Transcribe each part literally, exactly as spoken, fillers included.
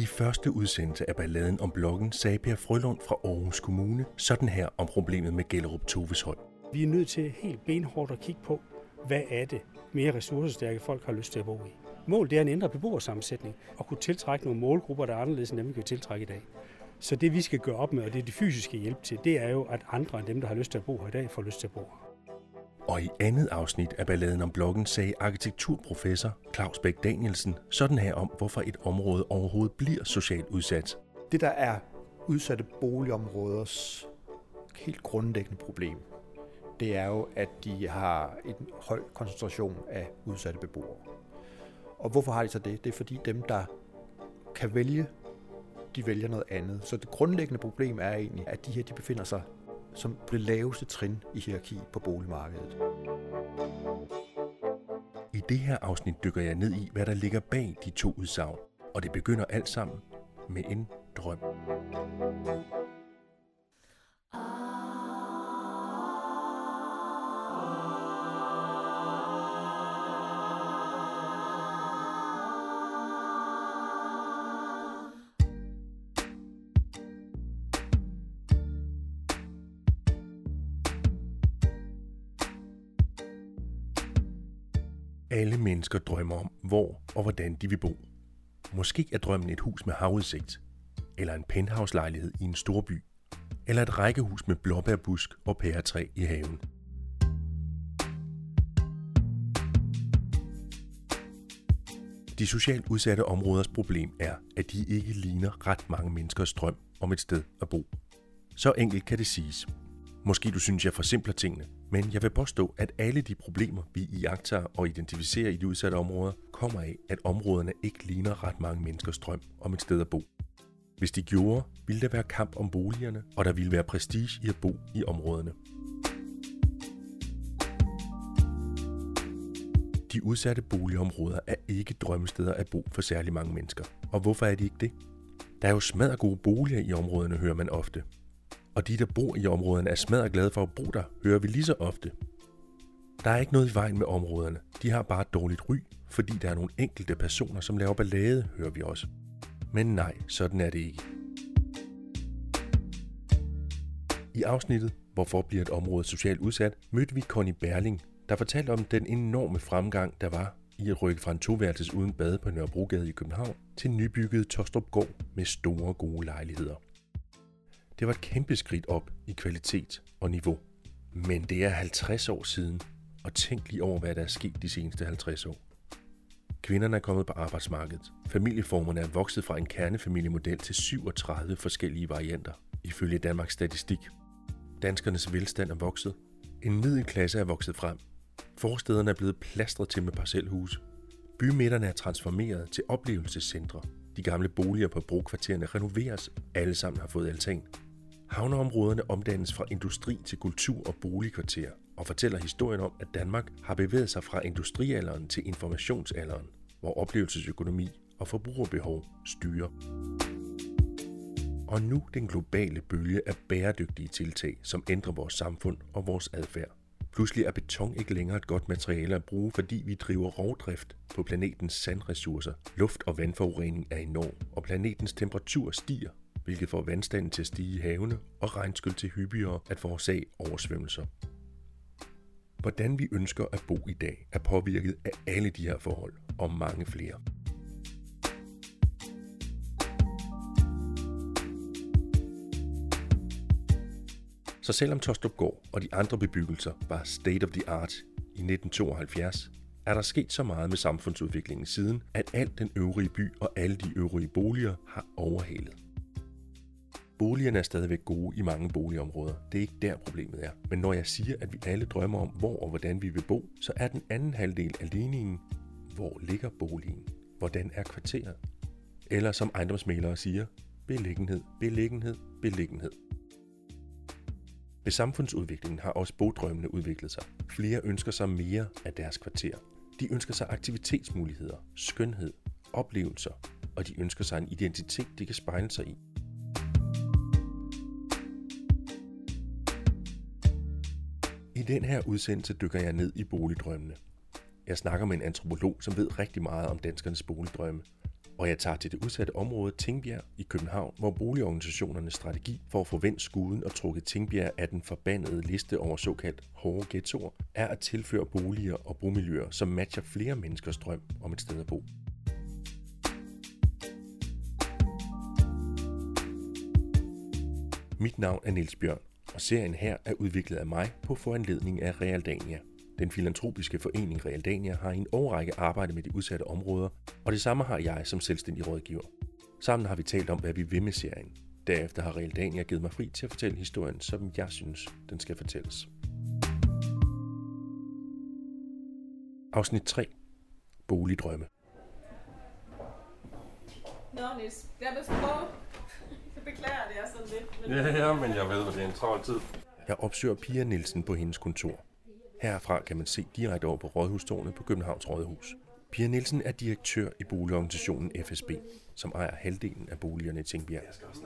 I første udsendelse af Balladen om Blokken sagde Per Frølund fra Aarhus Kommune sådan her om problemet med Gellerup-Toveshøj. Vi er nødt til helt benhårdt at kigge på, hvad er det mere ressourcestærke folk har lyst til at bo i. Målet er en ændre beboersammensætning og kunne tiltrække nogle målgrupper, der er anderledes end dem, vi kan tiltrække i dag. Så det vi skal gøre op med, og det er det fysiske hjælp til, det er jo, at andre end dem, der har lyst til at bo her i dag, får lyst til at bo her. Og i andet afsnit af Balladen om Blokken sagde arkitekturprofessor Claus Bech Danielsen sådan her om, hvorfor et område overhovedet bliver socialt udsat. Det, der er udsatte boligområders helt grundlæggende problem, det er jo, at de har en høj koncentration af udsatte beboere. Og hvorfor har de så det? Det er fordi dem, der kan vælge, de vælger noget andet. Så det grundlæggende problem er egentlig, at de her de befinder sig som det laveste trin i hierarki på boligmarkedet. I det her afsnit dykker jeg ned i, hvad der ligger bag de to udsagn. Og det begynder alt sammen med en drøm. Alle mennesker drømmer om, hvor og hvordan de vil bo. Måske er drømmen et hus med havudsigt, eller en penthouse-lejlighed i en storby, eller et rækkehus med blåbærbusk og pæretræ i haven. De socialt udsatte områders problem er, at de ikke ligner ret mange menneskers drøm om et sted at bo. Så enkelt kan det siges. Måske du synes, jeg forsimpler tingene, men jeg vil påstå, at alle de problemer, vi iagttager og identificerer i de udsatte områder, kommer af, at områderne ikke ligner ret mange menneskers drøm om et sted at bo. Hvis de gjorde, ville der være kamp om boligerne, og der ville være prestige i at bo i områderne. De udsatte boligområder er ikke drømmesteder at bo for særlig mange mennesker. Og hvorfor er de ikke det? Der er jo smadret gode boliger i områderne, hører man ofte. Og de, der bor i områderne, er smadret glade for at bo der, hører vi lige så ofte. Der er ikke noget i vejen med områderne. De har bare et dårligt ry, fordi der er nogle enkelte personer, som laver ballade, hører vi også. Men nej, sådan er det ikke. I afsnittet Hvorfor bliver et område socialt udsat, mødte vi Connie Berling, der fortalte om den enorme fremgang, der var i at rykke fra en toværelses uden bad på Nørrebrogade i København til nybygget Tåstrupgård med store gode lejligheder. Det var et kæmpe skridt op i kvalitet og niveau. Men det er halvtreds år siden, og tænk lige over, hvad der er sket de seneste halvtreds år. Kvinderne er kommet på arbejdsmarkedet. Familieformerne er vokset fra en kernefamiliemodel til syvogtredive forskellige varianter, ifølge Danmarks Statistik. Danskernes velstand er vokset. En middelklasse er vokset frem. Forstederne er blevet plastret til med parcelhuse. Bymidterne er transformeret til oplevelsescentre. De gamle boliger på brokvartererne renoveres. Alle sammen har fået altan. Havneområderne omdannes fra industri til kultur- og boligkvarter og fortæller historien om, at Danmark har bevæget sig fra industrialderen til informationsalderen, hvor oplevelsesøkonomi og forbrugerbehov styrer. Og nu den globale bølge af bæredygtige tiltag, som ændrer vores samfund og vores adfærd. Pludselig er beton ikke længere et godt materiale at bruge, fordi vi driver rovdrift på planetens sandressourcer. Luft- og vandforurening er enorm, og planetens temperatur stiger, hvilket får vandstanden til at stige i havene og regnskyl til hyppigere at forårsage oversvømmelser. Hvordan vi ønsker at bo i dag er påvirket af alle de her forhold og mange flere. Så selvom Tåstrupgård og de andre bebyggelser var state of the art i nitten tooghalvfjerds, er der sket så meget med samfundsudviklingen siden, at alt den øvrige by og alle de øvrige boliger har overhalet. Boligerne er stadigvæk gode i mange boligområder. Det er ikke der problemet er. Men når jeg siger, at vi alle drømmer om, hvor og hvordan vi vil bo, så er den anden halvdel af ligningen, hvor ligger boligen? Hvordan er kvarteret? Eller som ejendomsmælere siger, beliggenhed, beliggenhed, beliggenhed. Ved samfundsudviklingen har også bodrømmene udviklet sig. Flere ønsker sig mere af deres kvarter. De ønsker sig aktivitetsmuligheder, skønhed, oplevelser, og de ønsker sig en identitet, de kan spejle sig i. I den her udsendelse dykker jeg ned i boligdrømmene. Jeg snakker med en antropolog, som ved rigtig meget om danskernes boligdrømme. Og jeg tager til det udsatte område Tingbjerg i København, hvor boligorganisationernes strategi for at få vendt skuden og trukket Tingbjerg af den forbandede liste over såkaldt hårde ghettoer, er at tilføre boliger og bomiljøer, som matcher flere menneskers drøm om et sted at bo. Mit navn er Niels Bjørn, og serien her er udviklet af mig på foranledning af Realdania. Den filantropiske forening Realdania har i en årrække arbejdet med de udsatte områder, og det samme har jeg som selvstændig rådgiver. Sammen har vi talt om, hvad vi vil med serien. Derefter har Realdania givet mig fri til at fortælle historien, som jeg synes, den skal fortælles. Afsnit tre. Boligdrømme. Nå, Niels, jeg vil prøve. Jeg beklager, det er sådan lidt. Men... Ja, ja, men jeg ved, at det er en travl tid. Jeg opsøger Pia Nielsen på hendes kontor. Herfra kan man se direkte over på Rådhustårnet på Københavns Rådhus. Pia Nielsen er direktør i boligorganisationen F S B, som ejer halvdelen af boligerne i Tingbjerg.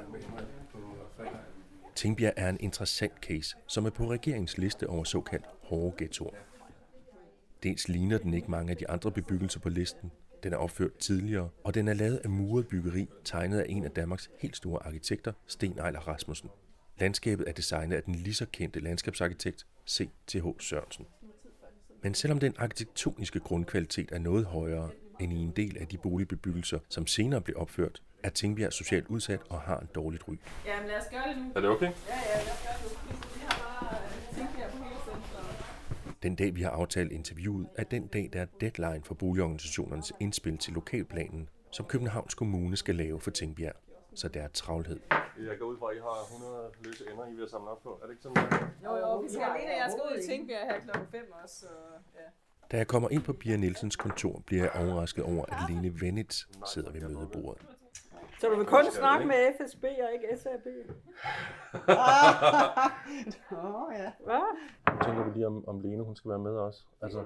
Tingbjerg er en interessant case, som er på regeringens liste over såkaldt hårde ghettoer. Dels ligner den ikke mange af de andre bebyggelser på listen. Den er opført tidligere, og den er lavet af muret byggeri, tegnet af en af Danmarks helt store arkitekter, Sten Eiler Rasmussen. Landskabet er designet af den lige så kendte landskabsarkitekt C T H Sørensen. Men selvom den arkitektoniske grundkvalitet er noget højere end i en del af de boligbebyggelser, som senere blev opført, er Tingbjerg socialt udsat og har en dårligt ry. Jamen lad os gøre det nu. Er det okay? Ja, ja, lad os gøre det nu. Vi har bare Tingbjerg på hele centret. Den dag, vi har aftalt interviewet, er den dag, der er deadline for boligorganisationernes indspil til lokalplanen, som Københavns Kommune skal lave for Tingbjerg. Så der er travlhed. Jeg går ud fra, at I har hundrede løse ender, I vil samle op på. Er det ikke sådan? Jo, jo, vi skal alene. Jeg skal ud i Tingbjerg her klokken fem også, så ja. Da jeg kommer ind på Pia Nielsens kontor, bliver jeg overrasket over, at Lene Venitz sidder ved mødebordet. Så du vil kun snakke med F S B og ikke S A B? Åh, ja. Hvad? Jeg tænker vi lige, om, om Lene hun skal være med også. Altså,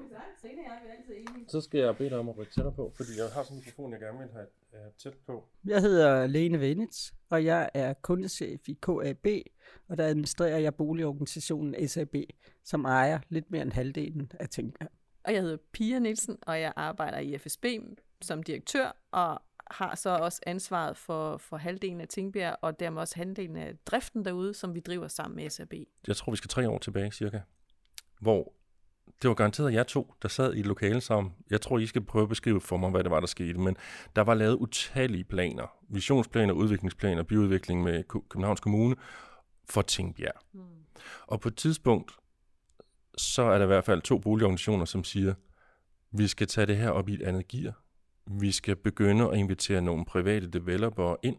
så skal jeg bede dig om at rykke tættere på, fordi jeg har sådan en mikrofon, jeg gerne vil have uh, tæt på. Jeg hedder Lene Venitz, og jeg er kundechef i K A B, og der administrerer jeg boligorganisationen S A B, som ejer lidt mere end halvdelen af Tingbjerg. Og jeg hedder Pia Nielsen, og jeg arbejder i F S B som direktør, og har så også ansvaret for, for halvdelen af Tingbjerg, og dermed også halvdelen af driften derude, som vi driver sammen med S A B. Jeg tror, vi skal tre år tilbage cirka, hvor det var garanteret jer to, der sad i et lokale sammen. Jeg tror, I skal prøve at beskrive for mig, hvad det var, der skete, men der var lavet utallige planer, visionsplaner, udviklingsplaner, byudvikling med Københavns Kommune for Tingbjerg. Hmm. Og på et tidspunkt, så er der i hvert fald to boligorganisationer, som siger, vi skal tage det her op i et andet gear. Vi skal begynde at invitere nogle private developere ind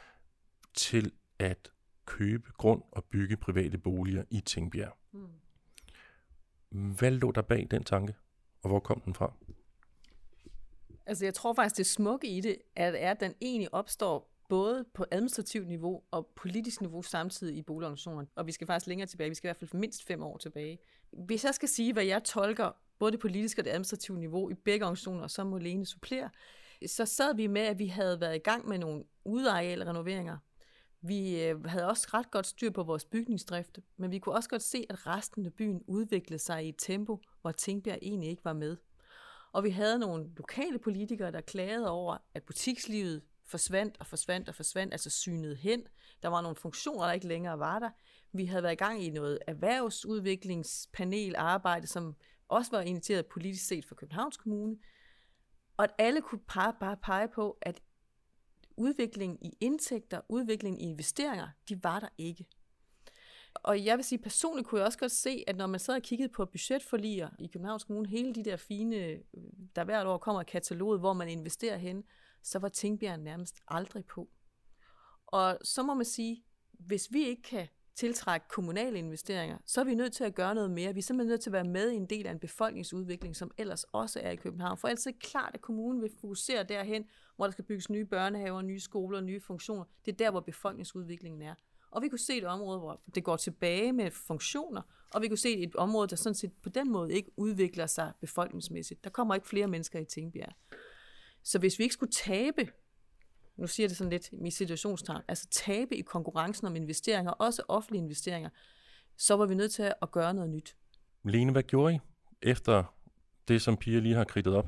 til at købe grund og bygge private boliger i Tingbjerg. Hmm. Hvad lå der bag den tanke, og hvor kom den fra? Altså jeg tror faktisk, det smukke i det, at, er, at den egentlig opstår både på administrativt niveau og politisk niveau samtidig i boligorganisationerne. Og vi skal faktisk længere tilbage, vi skal i hvert fald mindst fem år tilbage. Hvis jeg skal sige, hvad jeg tolker både det politiske og det administrative niveau i begge organisationer, og så må Lene supplere, så sad vi med, at vi havde været i gang med nogle udearealrenoveringer. Vi havde også ret godt styr på vores bygningsdrift, men vi kunne også godt se, at resten af byen udviklede sig i et tempo, hvor Tingbjerg egentlig ikke var med. Og vi havde nogle lokale politikere, der klagede over, at butikslivet forsvandt og forsvandt og forsvandt, altså synede hen. Der var nogle funktioner, der ikke længere var der. Vi havde været i gang i noget erhvervsudviklingspanel arbejde, som også var initieret politisk set for Københavns Kommune. Og at alle kunne pege, bare pege på, at udviklingen i indtægter, udviklingen i investeringer, de var der ikke. Og jeg vil sige, personligt kunne jeg også godt se, at når man sad og kiggede på budgetforliger i Københavns Kommune, hele de der fine, der hvert år kommer et katalog, hvor man investerer hen, så var Tingbjerg nærmest aldrig på. Og så må man sige, hvis vi ikke kan tiltrække kommunale investeringer, så er vi nødt til at gøre noget mere. Vi er simpelthen nødt til at være med i en del af en befolkningsudvikling, som ellers også er i København. For ellers er det klart, at kommunen vil fokusere derhen, hvor der skal bygges nye børnehaver, nye skoler, nye funktioner. Det er der, hvor befolkningsudviklingen er. Og vi kunne se et område, hvor det går tilbage med funktioner, og vi kunne se et område, der sådan set på den måde ikke udvikler sig befolkningsmæssigt. Der kommer ikke flere mennesker i Tingbjerg. Så hvis vi ikke skulle tabe, nu siger jeg det sådan lidt i situationstegn, altså tabe i konkurrencen om investeringer, også offentlige investeringer, så var vi nødt til at gøre noget nyt. Lene, hvad gjorde I efter det, som Pia lige har kridtet op her?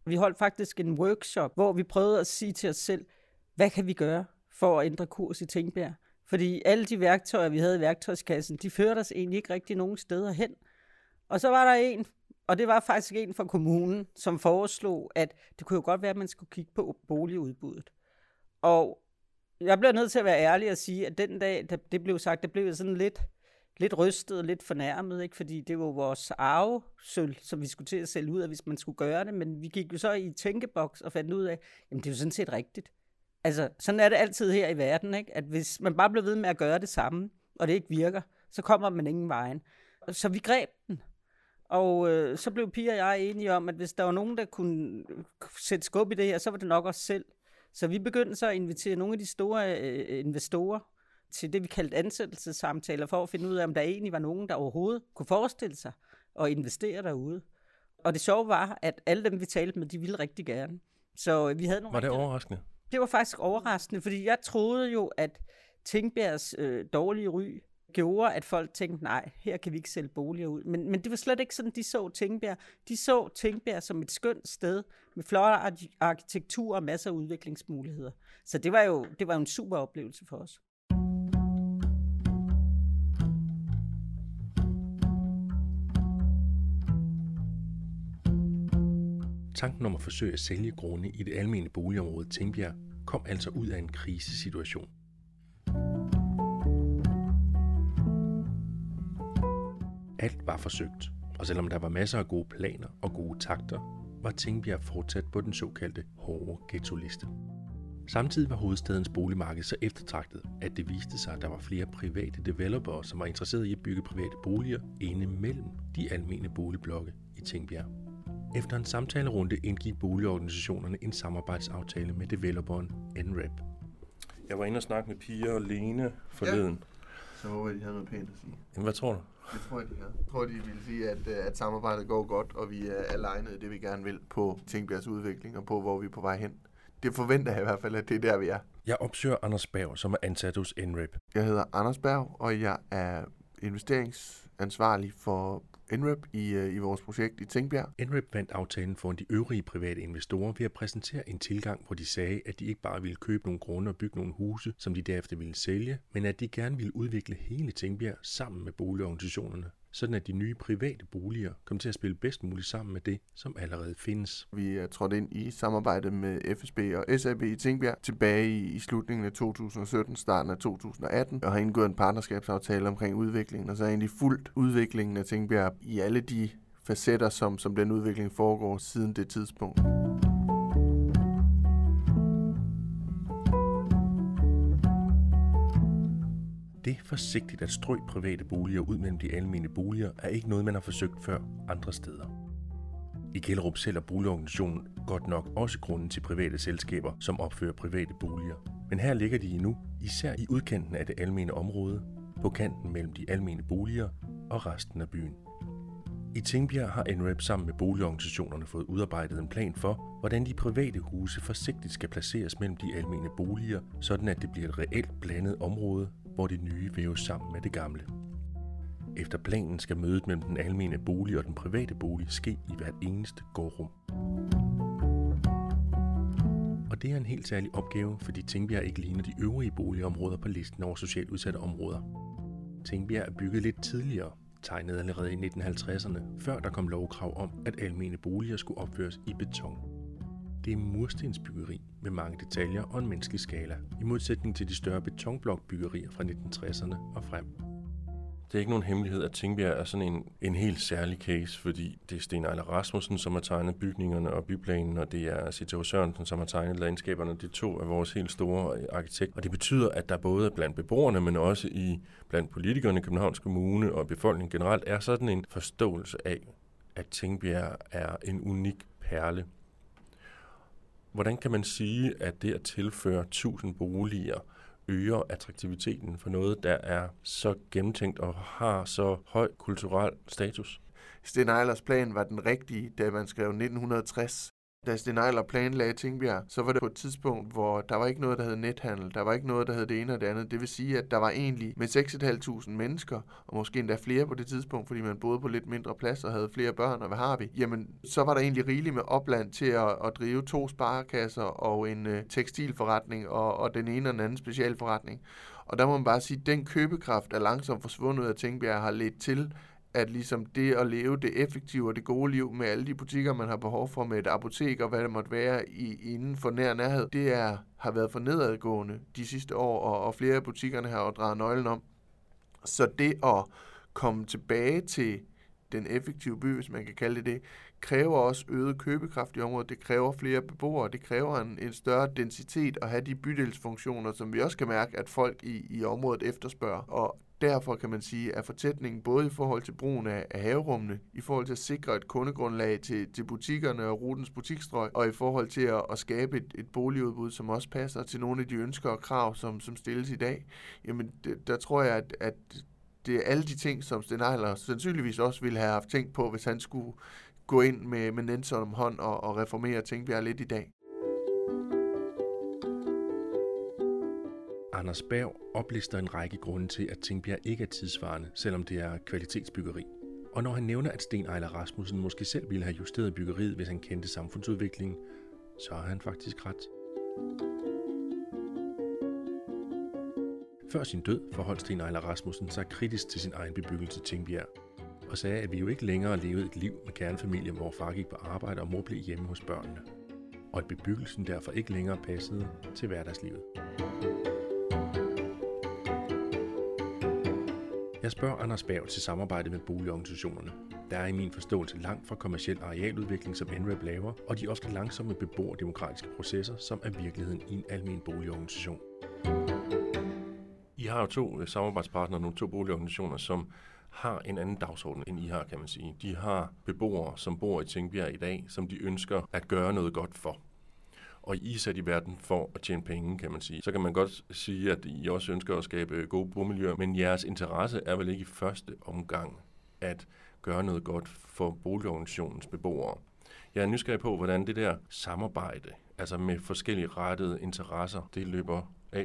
Vi holdt faktisk en workshop, hvor vi prøvede at sige til os selv, hvad kan vi gøre for at ændre kurs i Tingbjerg? Fordi alle de værktøjer, vi havde i værktøjskassen, de førte os egentlig ikke rigtig nogen steder hen. Og så var der en, og det var faktisk en fra kommunen, som foreslog, at det kunne jo godt være, at man skulle kigge på boligudbuddet. Og jeg bliver nødt til at være ærlig og sige, at den dag, da det blev sagt, det blev sådan lidt, lidt rystet og lidt fornærmet, ikke? Fordi det var vores arvesølv, som vi skulle til at sælge ud af, hvis man skulle gøre det. Men vi gik jo så i tænkeboks og fandt ud af, jamen det er jo sådan set rigtigt. Altså, sådan er det altid her i verden, ikke? At hvis man bare bliver ved med at gøre det samme, og det ikke virker, så kommer man ingen vejen. Så vi greb den. Og øh, så blev Pia og jeg enige om, at hvis der var nogen, der kunne sætte skub i det her, så var det nok os selv. Så vi begyndte så at invitere nogle af de store øh, investorer til det, vi kaldte ansættelsessamtaler, for at finde ud af, om der egentlig var nogen, der overhovedet kunne forestille sig at investere derude. Og det sjove var, at alle dem, vi talte med, de ville rigtig gerne. Så vi havde nogle var det rigtig... overraskende? Det var faktisk overraskende, fordi jeg troede jo, at Tingbjergs øh, dårlige ry gjorde, at folk tænkte, nej, her kan vi ikke sælge boliger ud. Men, men det var slet ikke sådan, de så Tingbjerg. De så Tingbjerg som et skønt sted med flot arkitektur og masser af udviklingsmuligheder. Så det var jo, det var jo en super oplevelse for os. Tanken om at forsøge at sælge grunde i det almene boligområde Tingbjerg kom altså ud af en krisesituation. Alt var forsøgt, og selvom der var masser af gode planer og gode takter, var Tingbjerg fortsat på den såkaldte hårde ghettoliste. Samtidig var hovedstadens boligmarked så eftertragtet, at det viste sig, at der var flere private developere, som var interesserede i at bygge private boliger inde mellem de almene boligblokke i Tingbjerg. Efter en samtalerunde indgik boligorganisationerne en samarbejdsaftale med developeren N R E P. Jeg var inde og snakke med Pia og Lene forleden. Ja. Så håber jeg, de havde noget pænt at sige. Jamen, hvad tror du? Det tror jeg, de havde. Jeg tror, de ville sige, at, at samarbejdet går godt, og vi er alignet i det, vi gerne vil på Tingbjergs udvikling og på, hvor vi er på vej hen. Det forventer jeg i hvert fald, at det er der, vi er. Jeg opsøger Anders Berg, som er ansat hos N R E P. Jeg hedder Anders Berg, og jeg er investeringsansvarlig for N R E P i, i vores projekt i Tingbjerg. N R E P vandt aftalen foran de øvrige private investorer ved at præsentere en tilgang, hvor de sagde, at de ikke bare ville købe nogle grunde og bygge nogle huse, som de derefter ville sælge, men at de gerne ville udvikle hele Tingbjerg sammen med boligorganisationerne, sådan at de nye private boliger kom til at spille bedst muligt sammen med det, som allerede findes. Vi er trådt ind i samarbejde med F S B og S A B i Tingbjerg tilbage i, i slutningen af to tusind og sytten, starten af to tusind og atten, og har indgået en partnerskabsaftale omkring udviklingen, og så er egentlig fuldt udviklingen af Tingbjerg i alle de facetter, som, som den udvikling foregår siden det tidspunkt. Det forsigtigt at strø private boliger ud mellem de almene boliger er ikke noget, man har forsøgt før andre steder. I Gellerup sælger boligorganisationen godt nok også grunden til private selskaber, som opfører private boliger. Men her ligger de endnu, især i udkanten af det almene område, på kanten mellem de almene boliger og resten af byen. I Tingbjerg har N R E P sammen med boligorganisationerne fået udarbejdet en plan for, hvordan de private huse forsigtigt skal placeres mellem de almene boliger, sådan at det bliver et reelt blandet område, hvor det nye væves sammen med det gamle. Efter planen skal mødet mellem den almene bolig og den private bolig ske i hvert eneste gårdrum. Og det er en helt særlig opgave, fordi Tingbjerg ikke ligner de øvrige boligområder på listen over socialt udsatte områder. Tingbjerg er bygget lidt tidligere, tegnet allerede i nitten halvtredserne, før der kom lovkrav om, at almene boliger skulle opføres i beton. Det er murstensbyggeri med mange detaljer og en menneskelig skala, i modsætning til de større betonblokbyggerier fra nitten tresserne og frem. Det er ikke nogen hemmelighed, at Tingbjerg er sådan en, en helt særlig case, fordi det er Sten Ejler Rasmussen, som har tegnet bygningerne og byplanen, og det er C T H Sørensen, som har tegnet landskaberne. Det er to af vores helt store arkitekter. Og det betyder, at der både blandt beboerne, men også i blandt politikerne i Københavns Kommune og befolkningen generelt, er sådan en forståelse af, at Tingbjerg er en unik perle. Hvordan kan man sige, at det at tilføre tusind boliger øger attraktiviteten for noget, der er så gennemtænkt og har så høj kulturel status? Sten Eilers plan var den rigtige, da man skrev nitten tres. Da Steen Eiler planlagde Tingbjerg, så var det på et tidspunkt, hvor der var ikke noget, der hed nethandel. Der var ikke noget, der hed det ene og det andet. Det vil sige, at der var egentlig med seks tusind fem hundrede mennesker, og måske endda flere på det tidspunkt, fordi man boede på lidt mindre plads og havde flere børn, og hvad har vi? Jamen, så var der egentlig rigeligt med opland til at, at drive to sparekasser og en øh, tekstilforretning og, og den ene og den anden specialforretning. Og der må man bare sige, at den købekraft er langsomt forsvundet ud af Tingbjerg har ledt til, at ligesom det at leve det effektive og det gode liv med alle de butikker, man har behov for med et apotek og hvad det måtte være i, inden for nær nærhed, det er, har været for nedadgående de sidste år, og, og flere af butikkerne har drejet nøglen om. Så det at komme tilbage til den effektive by, hvis man kan kalde det det, kræver også øget købekraft i området. Det kræver flere beboere. Det kræver en, en større densitet at have de bydelsfunktioner, som vi også kan mærke, at folk i, i området efterspørger. Og derfor kan man sige, at fortætningen både i forhold til brugen af, af haverummene, i forhold til at sikre et kundegrundlag til, til butikkerne og rutens butikstrøg, og i forhold til at, at skabe et, et boligudbud, som også passer til nogle af de ønsker og krav, som, som stilles i dag, jamen det, der tror jeg, at, at det er alle de ting, som Steen Eiler sandsynligvis også ville have haft tænkt på, hvis han skulle gå ind med, med Nenson hånd og, og reformere Tingbjerg lidt i dag. Anders Berg oplister en række grunde til, at Tingbjerg ikke er tidsvarende, selvom det er kvalitetsbyggeri. Og når han nævner, at Steen Eiler Rasmussen måske selv ville have justeret byggeriet, hvis han kendte samfundsudviklingen, så har han faktisk ret. Før sin død forholdt Steen Eiler Rasmussen sig kritisk til sin egen bebyggelse Tingbjerg, og sagde, at vi jo ikke længere levede et liv med kernefamilien, hvor far gik på arbejde og mor blev hjemme hos børnene, og at bebyggelsen derfor ikke længere passede til hverdagslivet. Jeg spørger Anders Berg til samarbejde med boligorganisationerne. Der er i min forståelse langt fra kommerciel arealudvikling, som N R E B laver, og de ofte langsomme beboerdemokratiske processer, som er virkeligheden i en almen boligorganisation. I har jo to samarbejdspartnere, nogle to boligorganisationer, som har en anden dagsorden, end I har, kan man sige. De har beboere, som bor i Tingbjerg i dag, som de ønsker at gøre noget godt for. Og I er sat i verden for at tjene penge, kan man sige. Så kan man godt sige, at I også ønsker at skabe gode bomiljøer, men jeres interesse er vel ikke i første omgang at gøre noget godt for boligorganisationens beboere. Jeg er nysgerrig på, hvordan det der samarbejde, altså med forskellige rettede interesser, det løber af.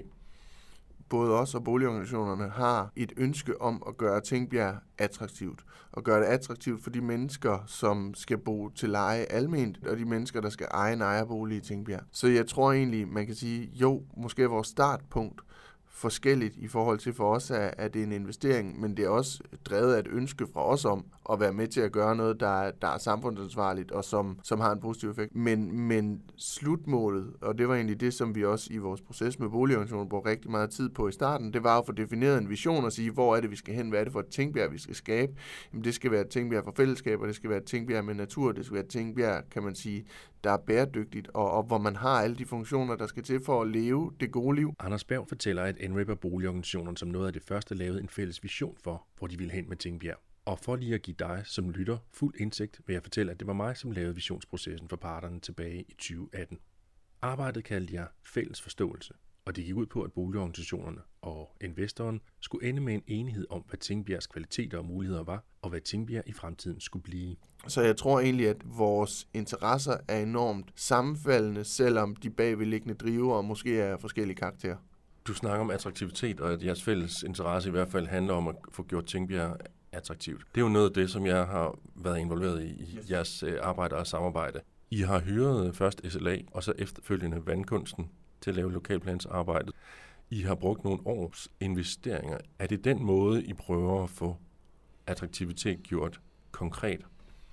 Både os og boligorganisationerne har et ønske om at gøre Tingbjerg attraktivt. Og gøre det attraktivt for de mennesker, som skal bo til leje alment, og de mennesker, der skal eje en ejerbolig i Tingbjerg. Så jeg tror egentlig, man kan sige, jo, måske er vores startpunkt forskelligt i forhold til for os, at det er en investering, men det er også drevet af et ønske fra os om at være med til at gøre noget, der er, der er samfundsansvarligt og som, som har en positiv effekt. Men, men slutmålet, og det var egentlig det, som vi også i vores proces med boligorganisationen brugte rigtig meget tid på i starten, det var at få defineret en vision og sige, hvor er det, vi skal hen, hvad er det for et Tingbjerg, vi skal skabe. Jamen, det skal være et Tingbjerg for fællesskaber, det skal være et Tingbjerg med natur, det skal være et Tingbjerg, kan man sige, der er bæredygtigt, og, og hvor man har alle de funktioner, der skal til for at leve det gode liv. Anders Berg fortæller, at N R E B og boligorganisationerne som noget af det første lavede en fælles vision for, hvor de ville hen med Tingbjerg. Og for lige at give dig som lytter fuld indsigt, vil jeg fortælle, at det var mig, som lavede visionsprocessen for parterne tilbage i tyve atten. Arbejdet kaldte jeg fælles forståelse, og det gik ud på, at boligorganisationerne og investoren skulle ende med en enighed om, hvad Tingbjergs kvaliteter og muligheder var, og hvad Tingbjerg i fremtiden skulle blive. Så jeg tror egentlig, at vores interesser er enormt sammenfaldende, selvom de bagvedliggende driver måske er forskellige karakterer. Du snakker om attraktivitet, og at jeres fælles interesse i hvert fald handler om at få gjort Tingbjerg attraktivt. Det er jo noget af det, som jeg har været involveret i, i jeres arbejde og samarbejde. I har hyret først S L A, og så efterfølgende Vandkunsten til at lave lokalplansarbejdet. I har brugt nogle års investeringer. Er det den måde, I prøver at få attraktivitet gjort konkret?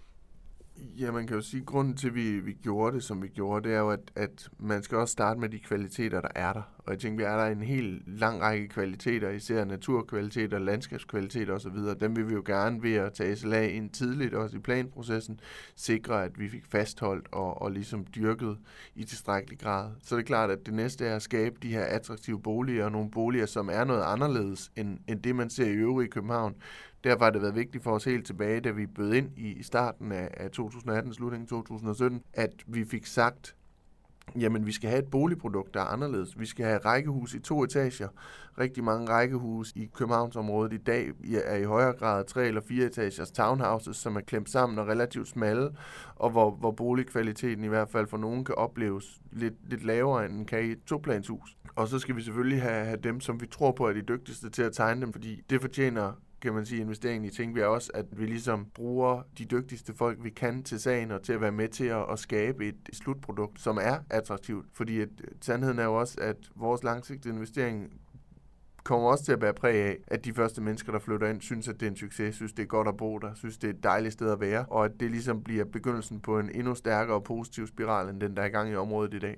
Ja, man kan jo sige, at grunden til, at vi, vi gjorde det, som vi gjorde, det er jo, at, at man skal også starte med de kvaliteter, der er der. Og jeg tænker, vi er der en helt lang række kvaliteter, især naturkvaliteter, landskabskvaliteter osv. Dem vil vi jo gerne ved at tage S L A ind tidligt, også i planprocessen, sikre, at vi fik fastholdt og, og ligesom dyrket i tilstrækkelig grad. Så det er klart, at det næste er at skabe de her attraktive boliger, og nogle boliger, som er noget anderledes, end, end det, man ser i øvrigt i København. Derfor har det været vigtigt for os helt tilbage, da vi bød ind i starten af to tusind atten, slutningen to tusind sytten, at vi fik sagt, jamen vi skal have et boligprodukt, der er anderledes. Vi skal have rækkehus i to etager. Rigtig mange rækkehus i Københavnsområdet i dag er i højere grad tre eller fire etagers townhouses, som er klemt sammen og relativt smalle, og hvor, hvor boligkvaliteten i hvert fald for nogen kan opleves lidt, lidt lavere, end den kan i et toplanshus. Og så skal vi selvfølgelig have, have dem, som vi tror på er de dygtigste til at tegne dem, fordi det fortjener, kan man sige, investeringen i Tingbjerg også, at vi ligesom bruger de dygtigste folk, vi kan til sagen, og til at være med til at, at skabe et slutprodukt, som er attraktivt. Fordi at, sandheden er jo også, at vores langsigtede investering kommer også til at bære præg af, at de første mennesker, der flytter ind, synes, at det er en succes, synes, det er godt at bo der, synes, det er et dejligt sted at være, og at det ligesom bliver begyndelsen på en endnu stærkere og positiv spiral, end den, der er i gang i området i dag.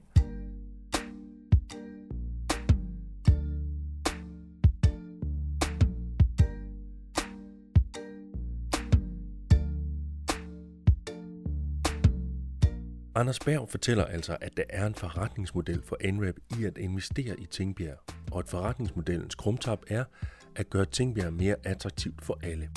Anders Berg fortæller altså, at der er en forretningsmodel for N R E B i at investere i Tingbjerg, og at forretningsmodellens krumtap er at gøre Tingbjerg mere attraktivt for alle.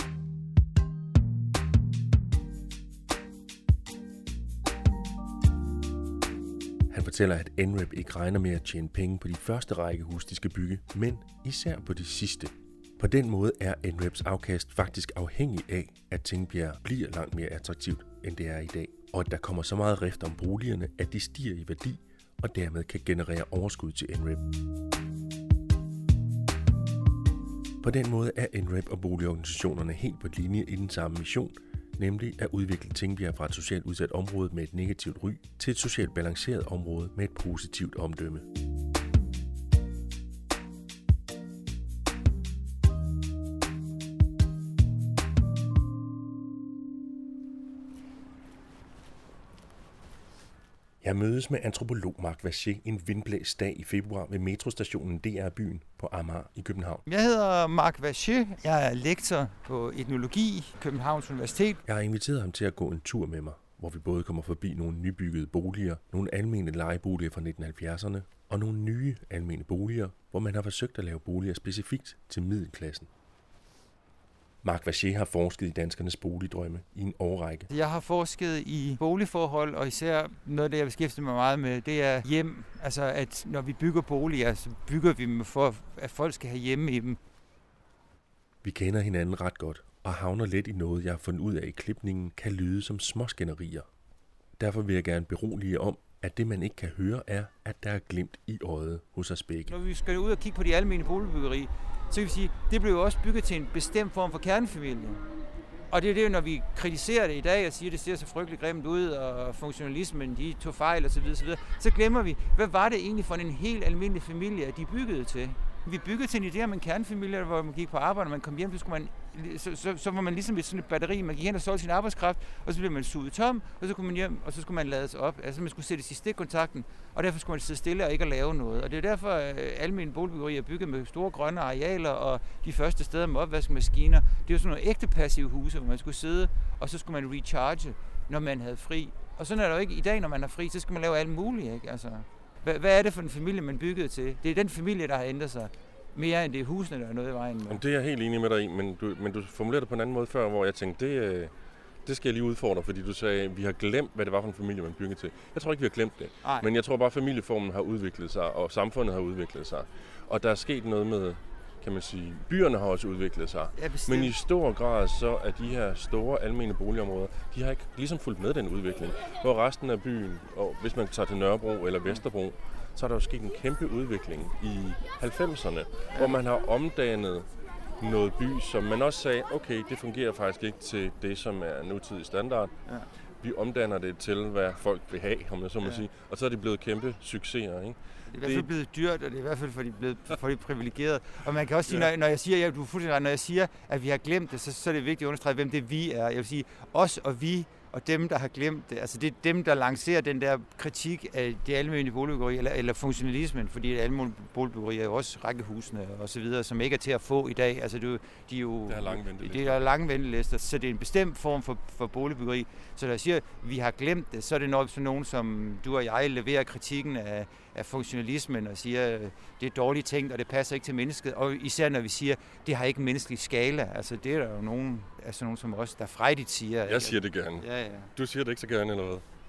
Han fortæller, at N R E B ikke regner med at tjene penge på de første rækkehus, de skal bygge, men især på de sidste. På den måde er N R E B's afkast faktisk afhængig af, at Tingbjerg bliver langt mere attraktivt, end det er i dag, og at der kommer så meget rift om boligerne, at de stiger i værdi, og dermed kan generere overskud til N R E B. På den måde er N R E B og boligorganisationerne helt på linje i den samme mission, nemlig at udvikle Tingbjerg fra et socialt udsat område med et negativt ry til et socialt balanceret område med et positivt omdømme. Jeg mødes med antropolog Marc Vacher en vindblæst dag i februar ved metrostationen D R-byen på Amager i København. Jeg hedder Marc Vacher. Jeg er lektor på etnologi i Københavns Universitet. Jeg har inviteret ham til at gå en tur med mig, hvor vi både kommer forbi nogle nybyggede boliger, nogle almene lejeboliger fra nitten halvfjerdserne og nogle nye almene boliger, hvor man har forsøgt at lave boliger specifikt til middelklassen. Marc Vacher har forsket i danskernes boligdrømme i en årrække. Jeg har forsket i boligforhold, og især noget af det, jeg beskæftiger mig meget med, det er hjem. Altså, at når vi bygger boliger, så bygger vi dem for, at folk skal have hjemme i dem. Vi kender hinanden ret godt, og havner let i noget, jeg har fundet ud af i klipningen, kan lyde som småskænderier. Derfor vil jeg gerne berolige om, at det, man ikke kan høre, er, at der er glimt i øjet hos os begge. Når vi skal ud og kigge på de almene boligbyggeri, så kan vi sige, det blev jo også bygget til en bestemt form for kernefamilie. Og det er det, når vi kritiserer det i dag og siger, at det ser så frygteligt grimt ud, og funktionalismen, de tog fejl osv., osv., så glemmer vi, hvad var det egentlig for en helt almindelig familie, at de byggede til? Vi byggede til en idé om en kernefamilie, hvor man gik på arbejde, og man kom hjem, så, skulle man, så, så, så var man ligesom sådan et batteri, man gik hen og solgte sin arbejdskraft, og så blev man suget tom, og så kom man hjem, og så skulle man lades op. Altså man skulle sættes i stikkontakten, og derfor skulle man sidde stille og ikke at lave noget. Og det er derfor, at almene boligbyggeri er bygget med store grønne arealer, og de første steder med opvaskemaskiner. Det er jo sådan nogle ægte passive huse, hvor man skulle sidde, og så skulle man recharge, når man havde fri. Og sådan er det jo ikke i dag, når man har fri, så skal man lave alt muligt, ikke? Altså, hvad, hvad er det for en familie, man byggede til? Det er den familie, der har ændret sig. Mere end det er husene, der er noget i vejen med. Det er jeg helt enig med dig i, men du, men du formulerede det på en anden måde før, hvor jeg tænkte, det, det skal jeg lige udfordre, fordi du sagde, at vi har glemt, hvad det var for en familie, man byggede til. Jeg tror ikke, vi har glemt det. Ej. Men jeg tror bare, at familieformen har udviklet sig, og samfundet har udviklet sig. Og der er sket noget med, kan man sige, byerne har også udviklet sig. Ja, men i stor grad så er de her store almene boligområder, de har ikke ligesom fulgt med den udvikling. Hvor resten af byen, og hvis man tager til Nørrebro eller Vesterbro, så er der jo sket en kæmpe udvikling i halvfemserne, hvor man har omdannet noget by, som man også sagde, okay, det fungerer faktisk ikke til det, som er nutidig standard. Ja. Vi omdanner det til, hvad folk vil have, om jeg så må ja. sige. Og så er det blevet kæmpe succeser, ikke? Det er i hvert fald blevet dyrt, og det er i hvert fald for de blevet for de privilegerede. Og man kan også sige, ja. når, når jeg siger, ja, du er fuldstændig, når jeg siger, at vi har glemt det, så, så er det vigtigt at understrege, hvem det vi er. Jeg vil sige, os og vi, og dem, der har glemt det, altså det er dem, der lancerer den der kritik af det almene boligbyggeri, eller, eller funktionalismen, fordi det almene boligbyggeri er jo også rækkehusene og så videre, som ikke er til at få i dag. Altså det, de er jo, det er lange ventelister. Det er lange ventelister, så det er en bestemt form for, for boligbyggeri. Så når jeg siger, at vi har glemt det, så er det nok sådan nogen, som du og jeg leverer kritikken af, af funktionalismen og siger, at det er dårligt tænkt, og det passer ikke til mennesket. Og især når vi siger, at det har ikke menneskelig skala. Altså det er der jo nogen, altså nogen som også, der frejdigt siger. Jeg siger det gerne. Ja, ja. Du siger det ikke så gerne, eller hvad?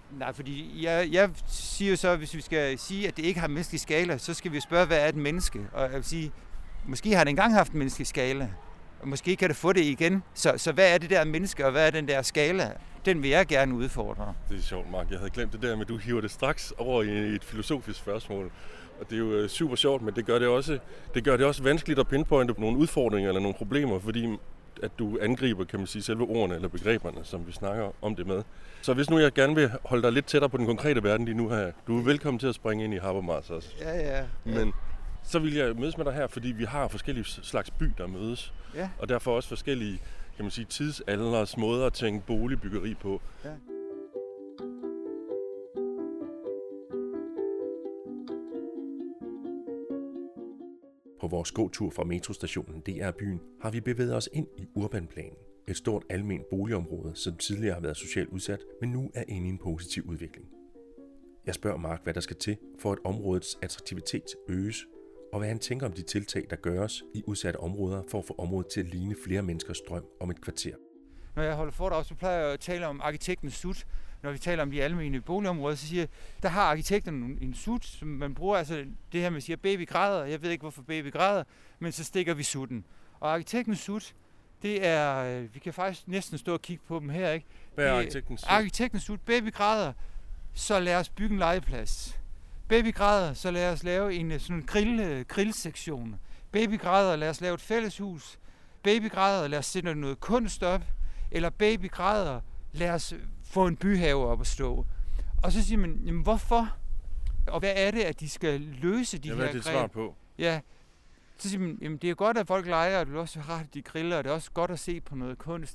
Nej, fordi jeg, jeg siger så, hvis vi skal sige, at det ikke har menneskelig skala, så skal vi spørge, hvad er et menneske? Og jeg vil sige, måske har det engang haft en menneskelig skala, og måske kan det få det igen. Så, så hvad er det der menneske, og hvad er den der skala? Den vil jeg gerne udfordre. Det er sjovt, Mark. Jeg havde glemt det der med, at du hiver det straks over i et filosofisk spørgsmål. Og det er jo super sjovt, men det gør det også, det gør det også vanskeligt at pinpointe på nogle udfordringer eller nogle problemer, fordi at du angriber, kan man sige, selve ordene eller begreberne, som vi snakker om det med. Så hvis nu jeg gerne vil holde dig lidt tættere på den konkrete verden lige nu her, du er velkommen til at springe ind i Habermas også. Ja, ja. Men så vil jeg mødes med dig her, fordi vi har forskellige slags by, der mødes. Ja. Og derfor også forskellige, kan man sige, tidsalders måder at tænke boligbyggeri på. Ja. På vores gåtur fra metrostationen D R Byen har vi bevæget os ind i Urbanplanen. Et stort alment boligområde, som tidligere har været socialt udsat, men nu er inde i en positiv udvikling. Jeg spørger Mark, hvad der skal til, for at områdets attraktivitet øges, og hvad han tænker om de tiltag, der gøres i udsatte områder for at få området til at ligne flere menneskers drøm om et kvarter. Når jeg holder foredrag, så plejer jeg at tale om arkitektens sut. Når vi taler om de almene boligområder, så siger jeg, der har arkitekten en sut, som man bruger, altså det her med at sige, baby græder, jeg ved ikke hvorfor baby græder, men så stikker vi sutten. Og arkitektens sut, det er, vi kan faktisk næsten stå og kigge på dem her, ikke? Hvad er arkitektens sut? Arkitektens sut, baby græder, så lad os bygge en legeplads. Baby græder, så lad os lave en sådan en grill, grillsektion. Baby græder, lad os lave et fælleshus. Baby græder, lad os sætte noget kunst op. Eller baby græder, lad os få en byhave op at stå. Og så siger man, jamen hvorfor? Og hvad er det, at de skal løse de ja, her greb? Hvad er det svar på? Ja, så siger man, jamen det er godt, at folk leger, og det er også rart, at de griller, og det er også godt at se på noget kunst.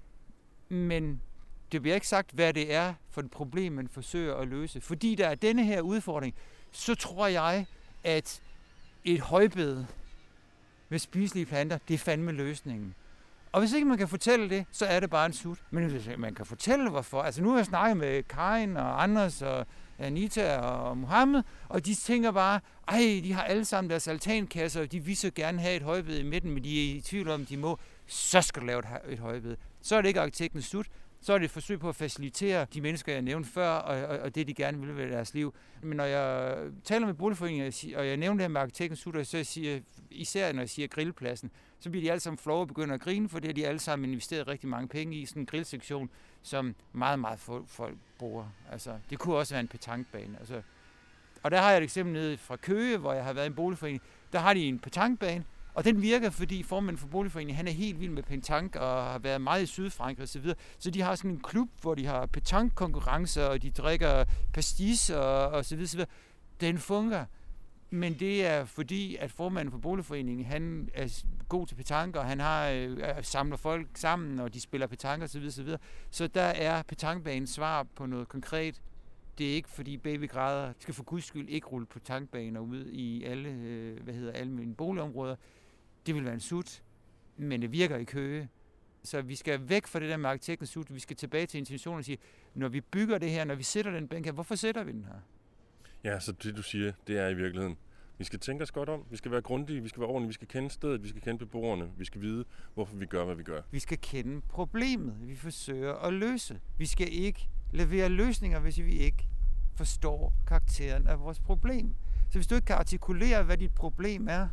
Men det bliver ikke sagt, hvad det er for et problem, man forsøger at løse. Fordi der er denne her udfordring, så tror jeg, at et højbed med spiselige planter, det er fandme løsningen. Og hvis ikke man kan fortælle det, så er det bare en sut. Men hvis man kan fortælle hvorfor. Altså nu har jeg snakket med Karin og Anders og Anita og Mohammed, og de tænker bare, ej, de har alle sammen deres altankasser, og de vil så gerne have et højbed i midten, men de er i tvivl om, de må. Så skal du lave et højbed. Så er det ikke arkitektens sut. Så er det et forsøg på at facilitere de mennesker, jeg nævnte før, og, og, og det, de gerne vil ved deres liv. Men når jeg taler med boligforeninger, og jeg nævner det her med arkitektens sut, og så siger især når jeg siger grillpladsen, så bliver de alle sammen flove og begynder at grine, for det har de alle sammen investeret rigtig mange penge i, sådan en grillsektion, som meget, meget få folk bruger. Altså, det kunne også være en petankbane. Altså, og der har jeg et eksempel nede fra Køge, hvor jeg har været i en boligforening. Der har de en petankbane, og den virker, fordi formanden for boligforeningen, han er helt vild med petanque og har været meget i Sydfrankrig osv. Så, så de har sådan en klub, hvor de har petanque-konkurrencer, og de drikker pastis og, og så videre, så videre. Den fungerer. Men det er fordi, at formanden for boligforeningen, han er god til petanque, og han har øh, samler folk sammen, og de spiller petanque osv. Så, så der er petanquebanen svar på noget konkret. Det er ikke fordi baby græder, skal for guds skyld ikke rulle petanquebaner ud i alle, øh, hvad hedder, almene boligområder. Det vil være en sut, men det virker i Køge. Så vi skal væk fra det der med arkitektens sut. Vi skal tilbage til intentionen og sige, når vi bygger det her, når vi sætter den bænk her, hvorfor sætter vi den her? Ja, så det du siger, det er i virkeligheden. Vi skal tænke os godt om, vi skal være grundige, vi skal være ordentlige, vi skal kende stedet, vi skal kende beboerne, vi skal vide, hvorfor vi gør, hvad vi gør. Vi skal kende problemet, vi forsøger at løse. Vi skal ikke levere løsninger, hvis vi ikke forstår karakteren af vores problem. Så hvis du ikke kan artikulere, hvad dit problem er,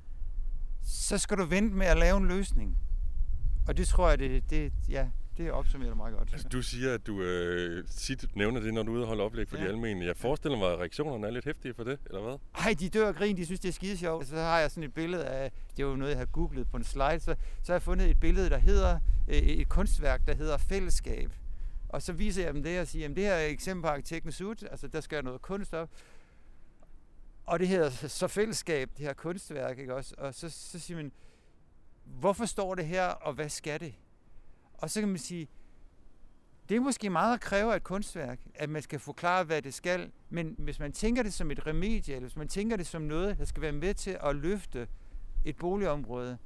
så skal du vente med at lave en løsning. Og det tror jeg, det, det, ja, det opsummerer meget godt. Altså, du siger, at du øh, tit nævner det, når du er ude og holde oplæg for ja. de almene. Jeg forestiller mig, at reaktionerne er lidt heftige for det, eller hvad? Ej, de dør og grin, de synes, det er skide sjovt. Så har jeg sådan et billede af, det er jo noget, jeg har googlet på en slide, så, så har jeg fundet et billede, der hedder, øh, et kunstværk, der hedder Fællesskab. Og så viser jeg dem det og siger, at det her er et eksempel på arkitektens sut, altså der skal noget kunst op. Og det hedder så Fællesskab, det her kunstværk, ikke også? Og så, så siger man, hvorfor står det her, og hvad skal det? Og så kan man sige, det er måske meget at kræve af et kunstværk, at man skal forklare, hvad det skal, men hvis man tænker det som et remedie, eller hvis man tænker det som noget, der skal være med til at løfte et boligområde,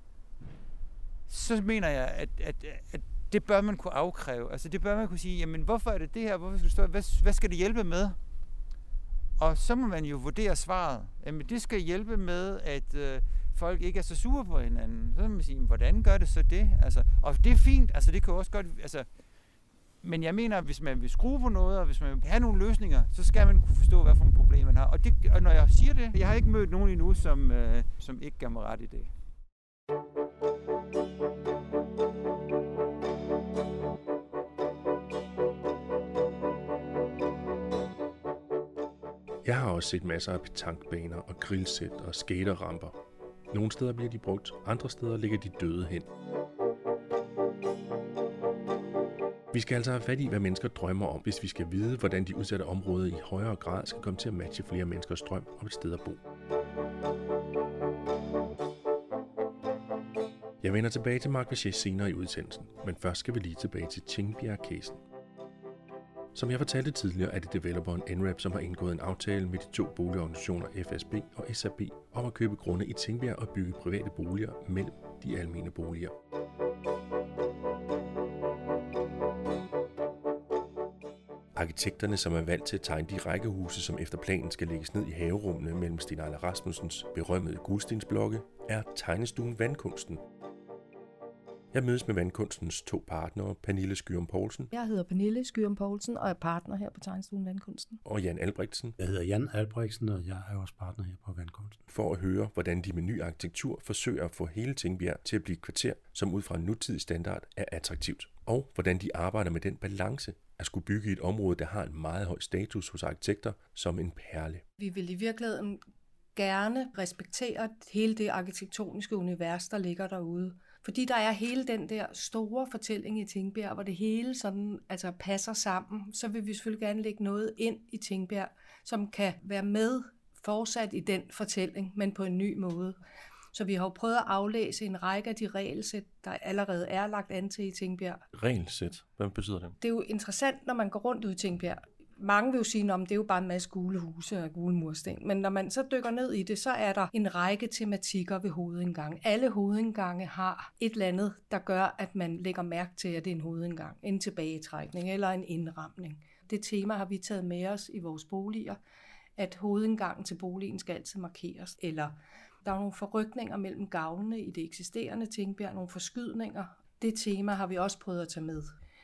så mener jeg, at, at, at det bør man kunne afkræve. Altså det bør man kunne sige, jamen hvorfor er det det her, hvorfor skal det stå, hvad, hvad skal det hjælpe med? Og så må man jo vurdere svaret. Jamen det skal hjælpe med, at øh, folk ikke er så sure på hinanden. Så må man sige, hvordan gør det så det? Altså, og det er fint, altså det kan også godt, altså Men jeg mener, at hvis man vil skrue på noget, og hvis man vil have nogle løsninger, så skal man kunne forstå, hvad for nogle problemer man har. Og, det, og når jeg siger det, jeg har ikke mødt nogen endnu, som, øh, som ikke gav mig ret i det. Jeg har også set masser af petankbaner og grillsæt og skaterramper. Nogle steder bliver de brugt, andre steder ligger de døde hen. Vi skal altså have fat i, hvad mennesker drømmer om, hvis vi skal vide, hvordan de udsatte områder i højere grad skal komme til at matche flere menneskers drøm om et sted at bo. Jeg vender tilbage til Mark Vacher senere i udsendelsen, men først skal vi lige tilbage til Tingbjerg-casen. Som jeg fortalte tidligere, er det developeren N R E P, som har indgået en aftale med de to boligorganisationer F S B og S A B om at købe grunde i Tingbjerg og bygge private boliger mellem de almene boliger. Arkitekterne, som er valgt til at tegne de rækkehuse, som efter planen skal lægges ned i haverummene mellem Steen Eiler Rasmussens berømmede gulstensblokke, er tegnestuen Vandkunsten. Jeg mødes med Vandkunstens to partnere, Pernille Skyrum Poulsen. Jeg hedder Pernille Skyrum Poulsen og er partner her på tegnestuen Vandkunsten. Og Jan Albrechtsen. Jeg hedder Jan Albrechtsen, og jeg er også partner her på Vandkunsten. For at høre, hvordan de med ny arkitektur forsøger at få hele Tingbjerg til at blive et kvarter, som ud fra en nutidig standard er attraktivt. Og hvordan de arbejder med den balance at skulle bygge i et område, der har en meget høj status hos arkitekter, som en perle. Vi vil i virkeligheden gerne respektere hele det arkitektoniske univers, der ligger derude. Fordi der er hele den der store fortælling i Tingbjerg, hvor det hele sådan, altså passer sammen, så vil vi selvfølgelig gerne lægge noget ind i Tingbjerg, som kan være med fortsat i den fortælling, men på en ny måde. Så vi har jo prøvet at aflæse en række af de regelsæt, der allerede er lagt an til i Tingbjerg. Regelsæt? Hvad betyder det? Det er jo interessant, når man går rundt ud i Tingbjerg. Mange vil jo sige, at det er jo bare en masse gule huse og gule mursten. Men når man så dykker ned i det, så er der en række tematikker ved hovedindgangen. Alle hovedindgange har et eller andet, der gør, at man lægger mærke til, at det er en hovedindgang, en tilbagetrækning eller en indramning. Det tema har vi taget med os i vores boliger, at hovedindgangen til boligen skal altid markeres. Eller der er nogle forrykninger mellem gavlene i det eksisterende Tingbjerg, nogle forskydninger. Det tema har vi også prøvet at tage med.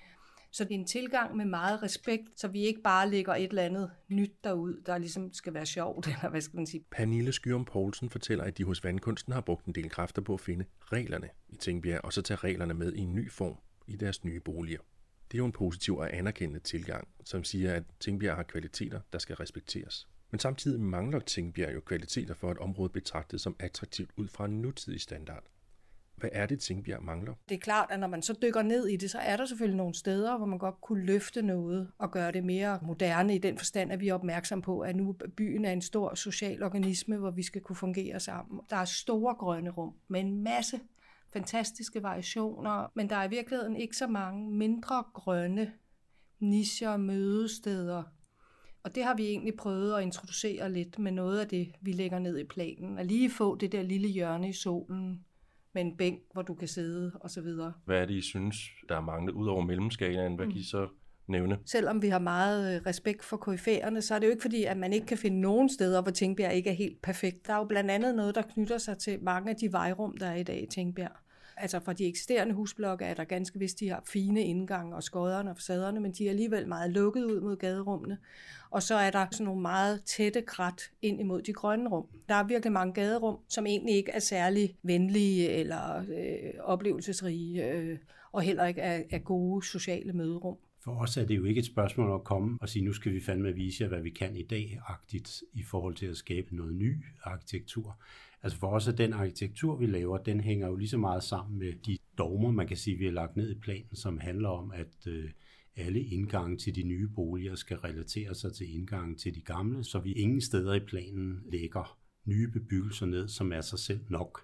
Så det er en tilgang med meget respekt, så vi ikke bare lægger et eller andet nyt derud, der ligesom skal være sjovt, eller hvad skal man sige. Pernille Skyrum Poulsen fortæller, at de hos Vandkunsten har brugt en del kræfter på at finde reglerne i Tingbjerg, og så tage reglerne med i en ny form i deres nye boliger. Det er jo en positiv og anerkendende tilgang, som siger, at Tingbjerg har kvaliteter, der skal respekteres. Men samtidig mangler Tingbjerg jo kvaliteter for, at området betragtes som attraktivt ud fra en nutidig standard. Hvad er det, Tingbjerg mangler? Det er klart, at når man så dykker ned i det, så er der selvfølgelig nogle steder, hvor man godt kunne løfte noget og gøre det mere moderne i den forstand, at vi er opmærksom på, at nu byen er en stor social organisme, hvor vi skal kunne fungere sammen. Der er store grønne rum med en masse fantastiske variationer, men der er i virkeligheden ikke så mange mindre grønne nicher, mødesteder. Og det har vi egentlig prøvet at introducere lidt med noget af det, vi lægger ned i planen. At lige få det der lille hjørne i solen, med en bænk, hvor du kan sidde, og så videre. Hvad er det, I synes, der er manglet ud over mellemskalaen? Hvad kan I så nævne? Selvom vi har meget respekt for koryfæerne, så er det jo ikke fordi, at man ikke kan finde nogen steder, hvor Tingbjerg ikke er helt perfekt. Der er jo blandt andet noget, der knytter sig til mange af de vejrum, der er i dag i Tingbjerg. Altså fra de eksisterende husblokke er der ganske vist, de har fine indgange og skodderne og facaderne, men de er alligevel meget lukket ud mod gaderummene. Og så er der sådan nogle meget tætte krat ind imod de grønne rum. Der er virkelig mange gaderum, som egentlig ikke er særlig venlige eller øh, oplevelsesrige, øh, og heller ikke er, er gode sociale møderum. For os er det jo ikke et spørgsmål at komme og sige, nu skal vi fandme vise jer, hvad vi kan i dag-agtigt i forhold til at skabe noget ny arkitektur. Altså for os er den arkitektur, vi laver, den hænger jo lige så meget sammen med de dogmer, man kan sige, vi har lagt ned i planen, som handler om, at øh, alle indgange til de nye boliger skal relatere sig til indgangen til de gamle, så vi ingen steder i planen lægger nye bebyggelser ned, som er sig selv nok.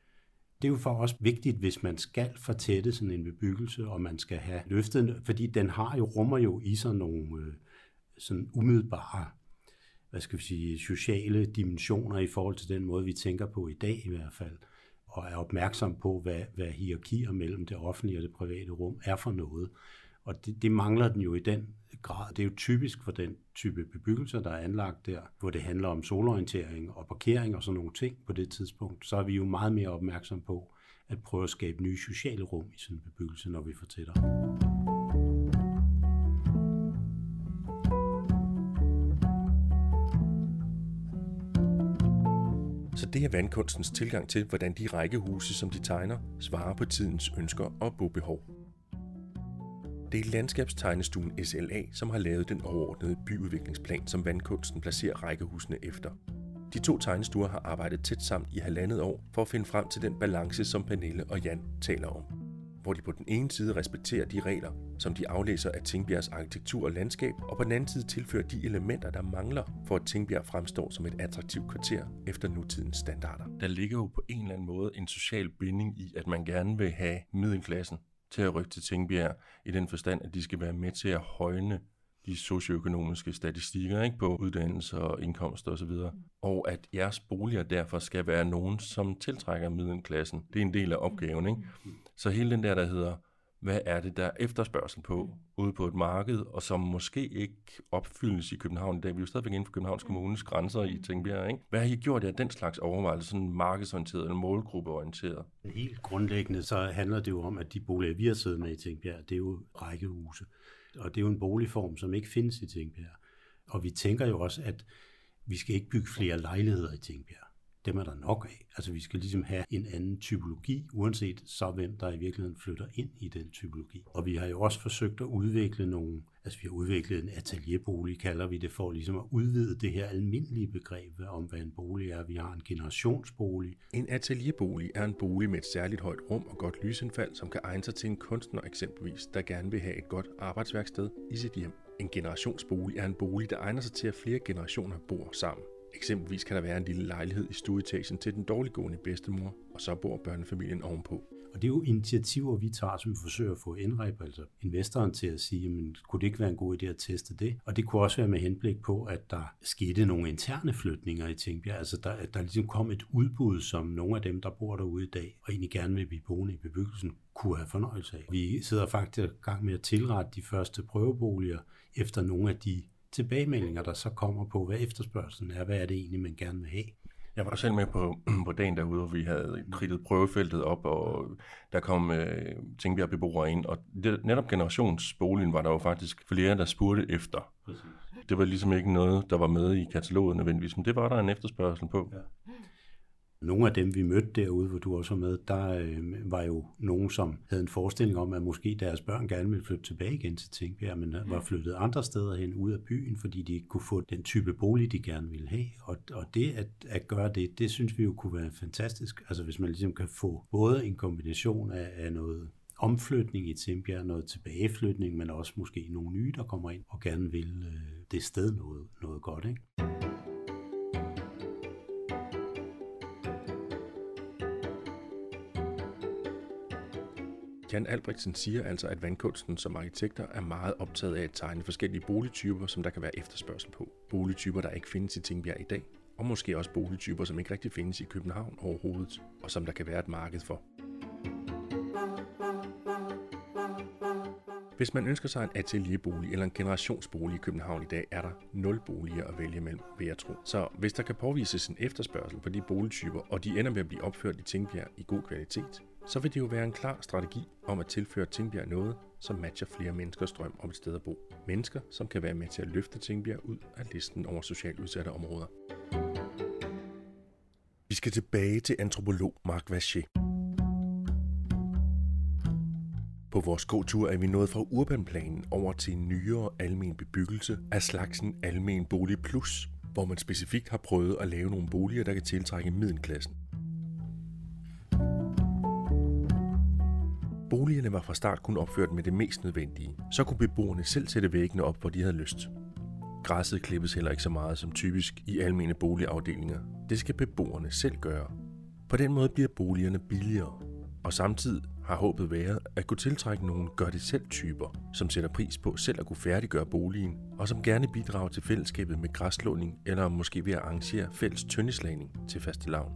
Det er jo for os vigtigt, hvis man skal fortætte sådan en bebyggelse, og man skal have løftet, fordi den har jo, rummer jo i sig nogle øh, sådan umiddelbare, hvad skal vi sige, sociale dimensioner i forhold til den måde, vi tænker på i dag i hvert fald, og er opmærksom på, hvad, hvad hierarkier mellem det offentlige og det private rum er for noget. Og det, det mangler den jo i den grad. Det er jo typisk for den type bebyggelser, der er anlagt der, hvor det handler om solorientering og parkering og sådan nogle ting på det tidspunkt. Så er vi jo meget mere opmærksom på at prøve at skabe nye sociale rum i sådan en bebyggelse, når vi fortætter. Så det er vandkunstens tilgang til, hvordan de rækkehuse, som de tegner, svarer på tidens ønsker og bobehov. Det er landskabstegnestuen S L A, som har lavet den overordnede byudviklingsplan, som vandkunsten placerer rækkehusene efter. De to tegnestuer har arbejdet tæt sammen i halvandet år for at finde frem til den balance, som Pernille og Jan taler om. Hvor de på den ene side respekterer de regler, som de aflæser af Tingbjergs arkitektur og landskab, og på den anden side tilfører de elementer, der mangler, for at Tingbjerg fremstår som et attraktivt kvarter efter nutidens standarder. Der ligger jo på en eller anden måde en social binding i, at man gerne vil have middelklassen til at rykke til Tingbjerg, i den forstand, at de skal være med til at højne de socioøkonomiske statistikker, ikke, på uddannelse og indkomster osv. Og at jeres boliger derfor skal være nogen, som tiltrækker middelklassen. Det er en del af opgaven, ikke? Så hele den der, der hedder, hvad er det, der er efterspørgsel på ude på et marked, og som måske ikke opfyldes i København i dag. Vi er jo stadigvæk inden for Københavns Kommunes grænser i Tingbjerg, ikke? Hvad har I gjort af den slags overvejelser, sådan markedsorienteret eller målgruppeorienteret? Helt grundlæggende så handler det jo om, at de boliger, vi har siddet med i Tingbjerg, det er jo rækkehuse. Og det er jo en boligform, som ikke findes i Tingbjerg. Og vi tænker jo også, at vi skal ikke bygge flere lejligheder i Tingbjerg. Dem er der nok af. Altså vi skal ligesom have en anden typologi, uanset så hvem der i virkeligheden flytter ind i den typologi. Og vi har jo også forsøgt at udvikle nogle, altså vi har udviklet en atelierbolig, kalder vi det, for ligesom at udvide det her almindelige begreb om, hvad en bolig er. Vi har en generationsbolig. En atelierbolig er en bolig med et særligt højt rum og godt lysindfald, som kan egne sig til en kunstner eksempelvis, der gerne vil have et godt arbejdsværksted i sit hjem. En generationsbolig er en bolig, der egner sig til, at flere generationer bor sammen. Eksempelvis kan der være en lille lejlighed i stueetagen til den dårliggående bedstemor, og så bor børnefamilien ovenpå. Og det er jo initiativer, vi tager, som vi forsøger at få indreb, altså investoren til at sige, men kunne det ikke være en god idé at teste det? Og det kunne også være med henblik på, at der skete nogle interne flytninger i Tingbjerg, altså der, der ligesom kom et udbud, som nogle af dem, der bor derude i dag, og egentlig gerne vil blive boende i bebyggelsen, kunne have fornøjelse af. Vi sidder faktisk i gang med at tilrette de første prøveboliger efter nogle af de tilbagemeldinger, der så kommer på, hvad efterspørgselen er, hvad er det egentlig, man gerne vil have. Jeg var selv med på, på dagen derude, hvor vi havde kridtet prøvefeltet op, og der kom øh, Tingbjerg beboere ind, og det, netop generationsboligen var der jo faktisk flere, der spurgte efter. Præcis. Det var ligesom ikke noget, der var med i kataloget nødvendigvis, men det var der en efterspørgsel på. Ja. Nogle af dem, vi mødte derude, hvor du også var med, der øh, var jo nogen, som havde en forestilling om, at måske deres børn gerne ville flytte tilbage igen til Tingbjerg, men var flyttet andre steder hen ud af byen, fordi de ikke kunne få den type bolig, de gerne ville have. Og, og det at, at gøre det, det synes vi jo kunne være fantastisk. Altså hvis man ligesom kan få både en kombination af, af noget omflytning i Tingbjerg, noget tilbageflytning, men også måske nogle nye, der kommer ind og gerne vil øh, det sted noget, noget godt, ikke? Jan Albrechtsen siger altså, at vandkunsten som arkitekter er meget optaget af at tegne forskellige boligtyper, som der kan være efterspørgsel på. Boligtyper, der ikke findes i Tingbjerg i dag, og måske også boligtyper, som ikke rigtig findes i København overhovedet, og som der kan være et marked for. Hvis man ønsker sig en atelierbolig eller en generationsbolig i København i dag, er der nul boliger at vælge mellem, vil jeg tro. Så hvis der kan påvises en efterspørgsel på de boligtyper, og de ender med at blive opført i Tingbjerg i god kvalitet, så vil det jo være en klar strategi om at tilføre Tingbjerg noget, som matcher flere menneskers drøm om et sted at bo. Mennesker, som kan være med til at løfte Tingbjerg ud af listen over socialt udsatte områder. Vi skal tilbage til antropolog Marc Vacher. På vores gåtur er vi nået fra urbanplanen over til en nyere almen bebyggelse af slagsen almen bolig plus, hvor man specifikt har prøvet at lave nogle boliger, der kan tiltrække middelklassen. Boligerne var fra start kun opført med det mest nødvendige. Så kunne beboerne selv sætte væggene op, hvor de havde lyst. Græsset klippes heller ikke så meget som typisk i almene boligafdelinger. Det skal beboerne selv gøre. På den måde bliver boligerne billigere. Og samtidig har håbet været at kunne tiltrække nogle gør-det-selv-typer, som sætter pris på selv at kunne færdiggøre boligen, og som gerne bidrager til fællesskabet med græsslåning eller måske ved at arrangere fælles tøndeslagning til fastelavn.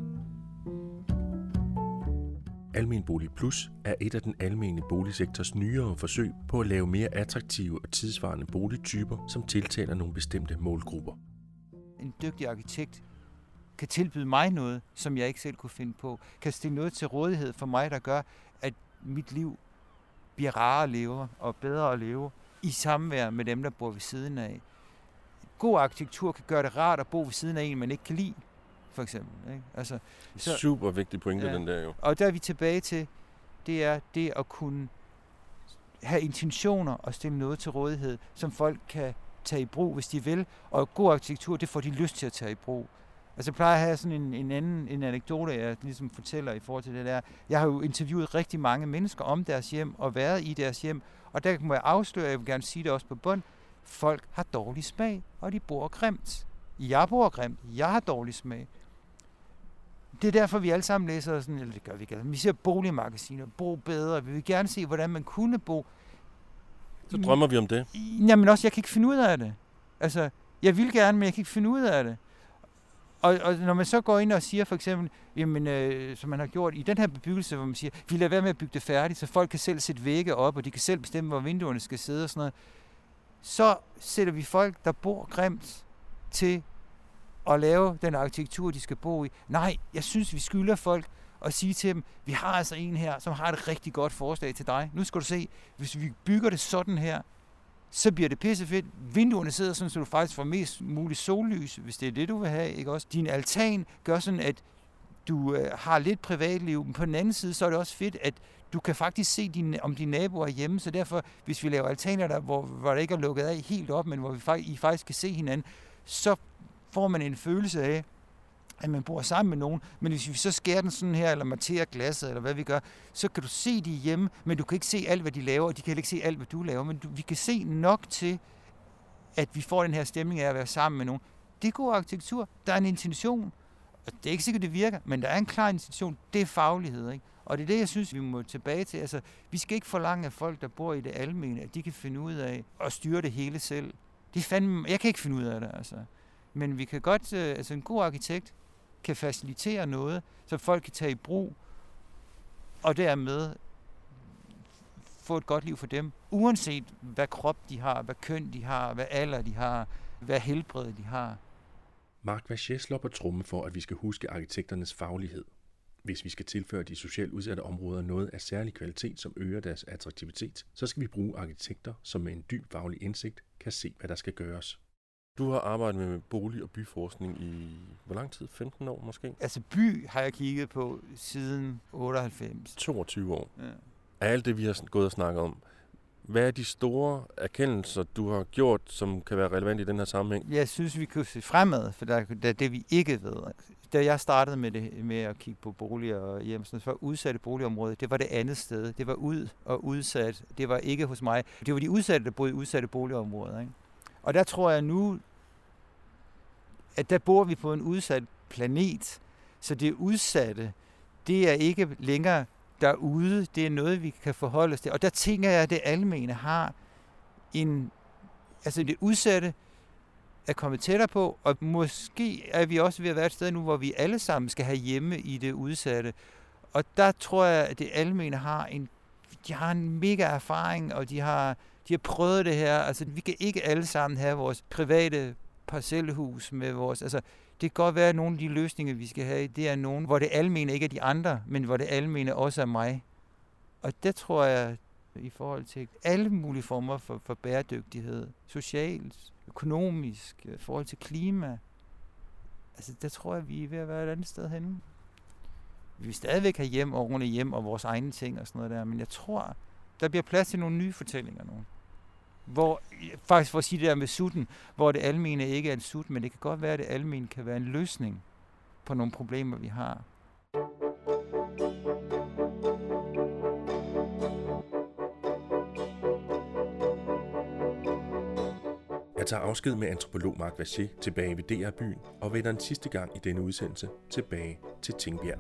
Almenbolig Plus er et af den almene boligsektors nyere forsøg på at lave mere attraktive og tidsvarende boligtyper, som tiltaler nogle bestemte målgrupper. En dygtig arkitekt kan tilbyde mig noget, som jeg ikke selv kunne finde på. Kan stille noget til rådighed for mig, der gør, at mit liv bliver rarere at leve og bedre at leve i samvær med dem, der bor ved siden af. God arkitektur kan gøre det rart at bo ved siden af en, man ikke kan lide. for eksempel. Ikke? Altså, så, super vigtig pointe, ja. Den der jo. Og der er vi tilbage til, det er det at kunne have intentioner og stille noget til rådighed, som folk kan tage i brug, hvis de vil. Og god arkitektur, det får de lyst til at tage i brug. Altså jeg plejer at have sådan en, en anden en anekdote, jeg ligesom fortæller i forhold til det der. Jeg har jo interviewet rigtig mange mennesker om deres hjem og været i deres hjem, og der må jeg afsløre, jeg vil gerne sige det også på bund, folk har dårlig smag, og de bor grimt. Jeg bor grimt, jeg har dårlig smag. Det er derfor, vi alle sammen læser sådan, eller det gør vi ikke, vi ser boligmagasiner, bo bedre, vi vil gerne se, hvordan man kunne bo. Så drømmer vi om det. Jamen også, jeg kan ikke finde ud af det. Altså, jeg vil gerne, men jeg kan ikke finde ud af det. Og, og når man så går ind og siger for eksempel, jamen, øh, som man har gjort i den her bebyggelse, hvor man siger, vi lader være med at bygge det færdigt, så folk kan selv sætte vægge op, og de kan selv bestemme, hvor vinduerne skal sidde og sådan noget, så sætter vi folk, der bor grimt, til at lave den arkitektur, de skal bo i. Nej, jeg synes, vi skylder folk at sige til dem, vi har altså en her, som har et rigtig godt forslag til dig. Nu skal du se, hvis vi bygger det sådan her, så bliver det pissefedt. Vinduerne sidder sådan, så du faktisk får mest muligt sollys, hvis det er det, du vil have. Ikke også? Din altan gør sådan, at du øh, har lidt privatliv, men på den anden side, så er det også fedt, at du kan faktisk se, din, om dine naboer er hjemme, så derfor, hvis vi laver altaner, der, hvor, hvor der ikke er lukket af helt op, men hvor vi faktisk, I faktisk kan se hinanden, så får man en følelse af, at man bor sammen med nogen, men hvis vi så skærer den sådan her, eller monterer glasset, eller hvad vi gør, så kan du se de hjemme, men du kan ikke se alt, hvad de laver, og de kan heller ikke se alt, hvad du laver, men du, vi kan se nok til, at vi får den her stemning af at være sammen med nogen. Det er god arkitektur, der er en intention, og det er ikke sikkert, det virker, men der er en klar intention, det er faglighed, ikke? Og det er det, jeg synes, vi må tilbage til. Altså, vi skal ikke forlange af folk, der bor i det almene, at de kan finde ud af at styre det hele selv. Det er fandme, jeg kan ikke finde ud af det, altså. Men vi kan godt, altså en god arkitekt kan facilitere noget, så folk kan tage i brug, og dermed få et godt liv for dem, uanset hvad krop de har, hvad køn de har, hvad alder de har, hvad helbred de har. Marc Vacher slår på tromme for, at vi skal huske arkitekternes faglighed. Hvis vi skal tilføre de socialt udsatte områder noget af særlig kvalitet, som øger deres attraktivitet, så skal vi bruge arkitekter, som med en dyb faglig indsigt kan se, hvad der skal gøres. Du har arbejdet med bolig- og byforskning i hvor lang tid? femten år måske? Altså by har jeg kigget på siden otteoghalvfems. toogtyve år. Ja. Af alt det, vi har gået og snakket om, hvad er de store erkendelser, du har gjort, som kan være relevant i den her sammenhæng? Jeg synes, vi kan se fremad, for der er det, vi ikke ved. Da jeg startede med, det, med at kigge på boliger og hjem, så var udsatte boligområder, det var det andet sted. Det var ud og udsat. Det var ikke hos mig. Det var de udsatte, der boede i udsatte boligområder, ikke? Og der tror jeg nu, at der bor vi på en udsat planet, så det udsatte, det er ikke længere derude, det er noget, vi kan forholde os til. Og der tænker jeg, at det almene har en, altså det udsatte er kommet tættere på, og måske er vi også ved at være et sted nu, hvor vi alle sammen skal have hjemme i det udsatte. Og der tror jeg, at det almene har en, de har en mega erfaring, og de har, de har prøvet det her. Altså vi kan ikke alle sammen have vores private parcelhus med vores, altså det kan godt være, at nogle af de løsninger, vi skal have, det er nogen, hvor det almene ikke er de andre, men hvor det almene også er mig. Og det tror jeg, i forhold til alle mulige former for, for bæredygtighed, socialt, økonomisk, i forhold til klima, altså der tror jeg, vi er ved at være et andet sted henne. Vi vil stadigvæk have hjem og ordentligt hjem og vores egne ting og sådan noget der, men jeg tror, der bliver plads til nogle nye fortællinger nu. Hvor, faktisk for at sige det der med sutten, hvor det almene ikke er en sut, men det kan godt være, at det almene kan være en løsning på nogle problemer, vi har. Jeg tager afsked med antropolog Marc Vacher tilbage ved D R-byen og vender en sidste gang i denne udsendelse tilbage til Tingbjerg.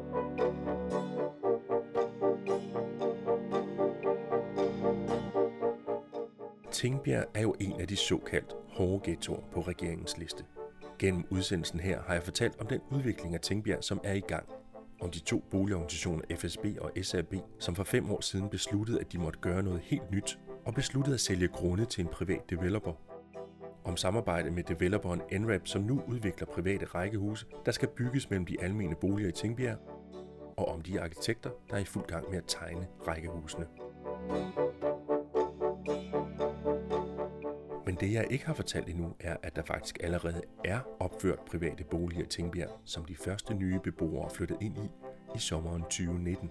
Tingbjerg er jo en af de såkaldt hårde ghettoer på regeringens liste. Gennem udsendelsen her har jeg fortalt om den udvikling af Tingbjerg, som er i gang. Om de to boligorganisationer F S B og S A B, som for fem år siden besluttede, at de måtte gøre noget helt nyt, og besluttede at sælge grunde til en privat developer. Om samarbejde med developeren N R A P, som nu udvikler private rækkehuse, der skal bygges mellem de almene boliger i Tingbjerg, og om de arkitekter, der er i fuld gang med at tegne rækkehusene. Men det, jeg ikke har fortalt endnu, er, at der faktisk allerede er opført private boliger i Tingbjerg, som de første nye beboere flyttede ind i i sommeren tyve nitten.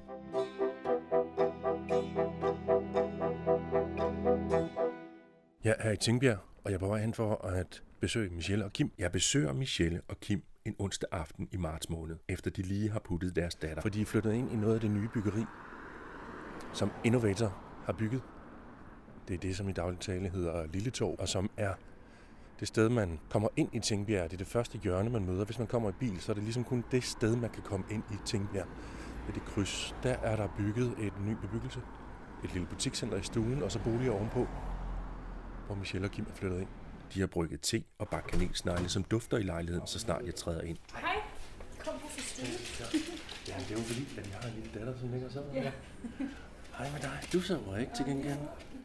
Jeg er i Tingbjerg, og jeg er på vej hen for at besøge Michelle og Kim. Jeg besøger Michelle og Kim en onsdag aften i marts måned, efter de lige har puttet deres datter. For de er flyttet ind i noget af det nye byggeri, som Innovator har bygget. Det er det, som i daglig tale hedder Lilletorv, og som er det sted, man kommer ind i Tingbjerg. Det er det første hjørne, man møder. Hvis man kommer i bil, så er det ligesom kun det sted, man kan komme ind i Tingbjerg. Ved det kryds, der er der bygget et ny bebyggelse. Et lille butikscenter i stuen, og så boliger ovenpå, hvor Michelle og Kim er flyttet ind. De har brygget te og bagt kanelsnegle, som dufter i lejligheden, så snart jeg træder ind. Hej, kom på stuen. Ja, det er jo fordi, at jeg har en lille datter, som ligger sammen. Ja. Hej med dig. Du sover ikke til gengæld.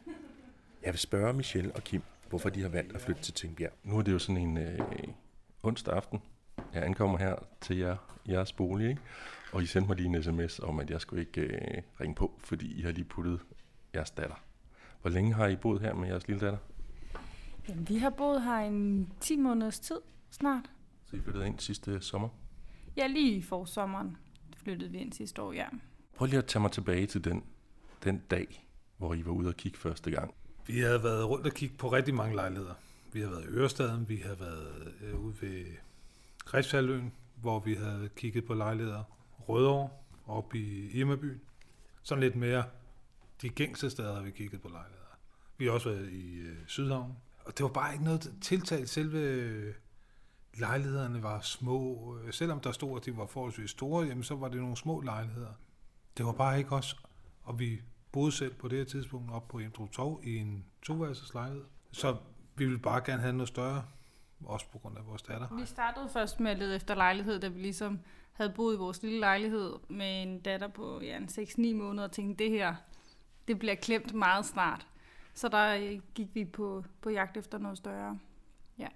Jeg vil spørge Michelle og Kim, hvorfor de har valgt at flytte til Tingbjerg. Nu er det jo sådan en øh, onsdag aften. Jeg ankommer her til jer, jeres bolig, ikke? Og I sendte mig lige en sms om, at jeg skulle ikke øh, ringe på, fordi I har lige puttet jeres datter. Hvor længe har I boet her med jeres lille datter? Jamen, vi har boet her en ti måneders tid snart. Så I flyttede ind sidste sommer? Ja, lige i forsommeren flyttede vi ind sidste år, ja. Prøv lige at tage mig tilbage til den, den dag, hvor I var ude og kigge første gang. Vi havde været rundt og kigge på rigtig mange lejligheder. Vi har været i Ørestaden, vi har været øh, ude ved Refshaleøen, hvor vi havde kigget på lejligheder. Rødovre, oppe i Irma-byen. Sådan lidt mere de gængse steder har vi kigget på lejligheder. Vi har også været i øh, Sydhavn. Og det var bare ikke noget tiltalt. Selve lejlighederne var små. Selvom der stod, at de var forholdsvis store, jamen, så var det nogle små lejligheder. Det var bare ikke os. Og vi boede selv på det her tidspunkt op på Emdrup Torv i en toværelses lejlighed. Så vi ville bare gerne have noget større, også på grund af vores datter. Vi startede først med at lede efter lejlighed, da vi ligesom havde boet i vores lille lejlighed med en datter på ja, seks ni måneder og tænkte, det her, det bliver klemt meget snart. Så der gik vi på, på jagt efter noget større. Ja.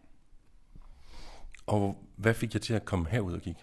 Og hvad fik jeg til at komme herud og kigge?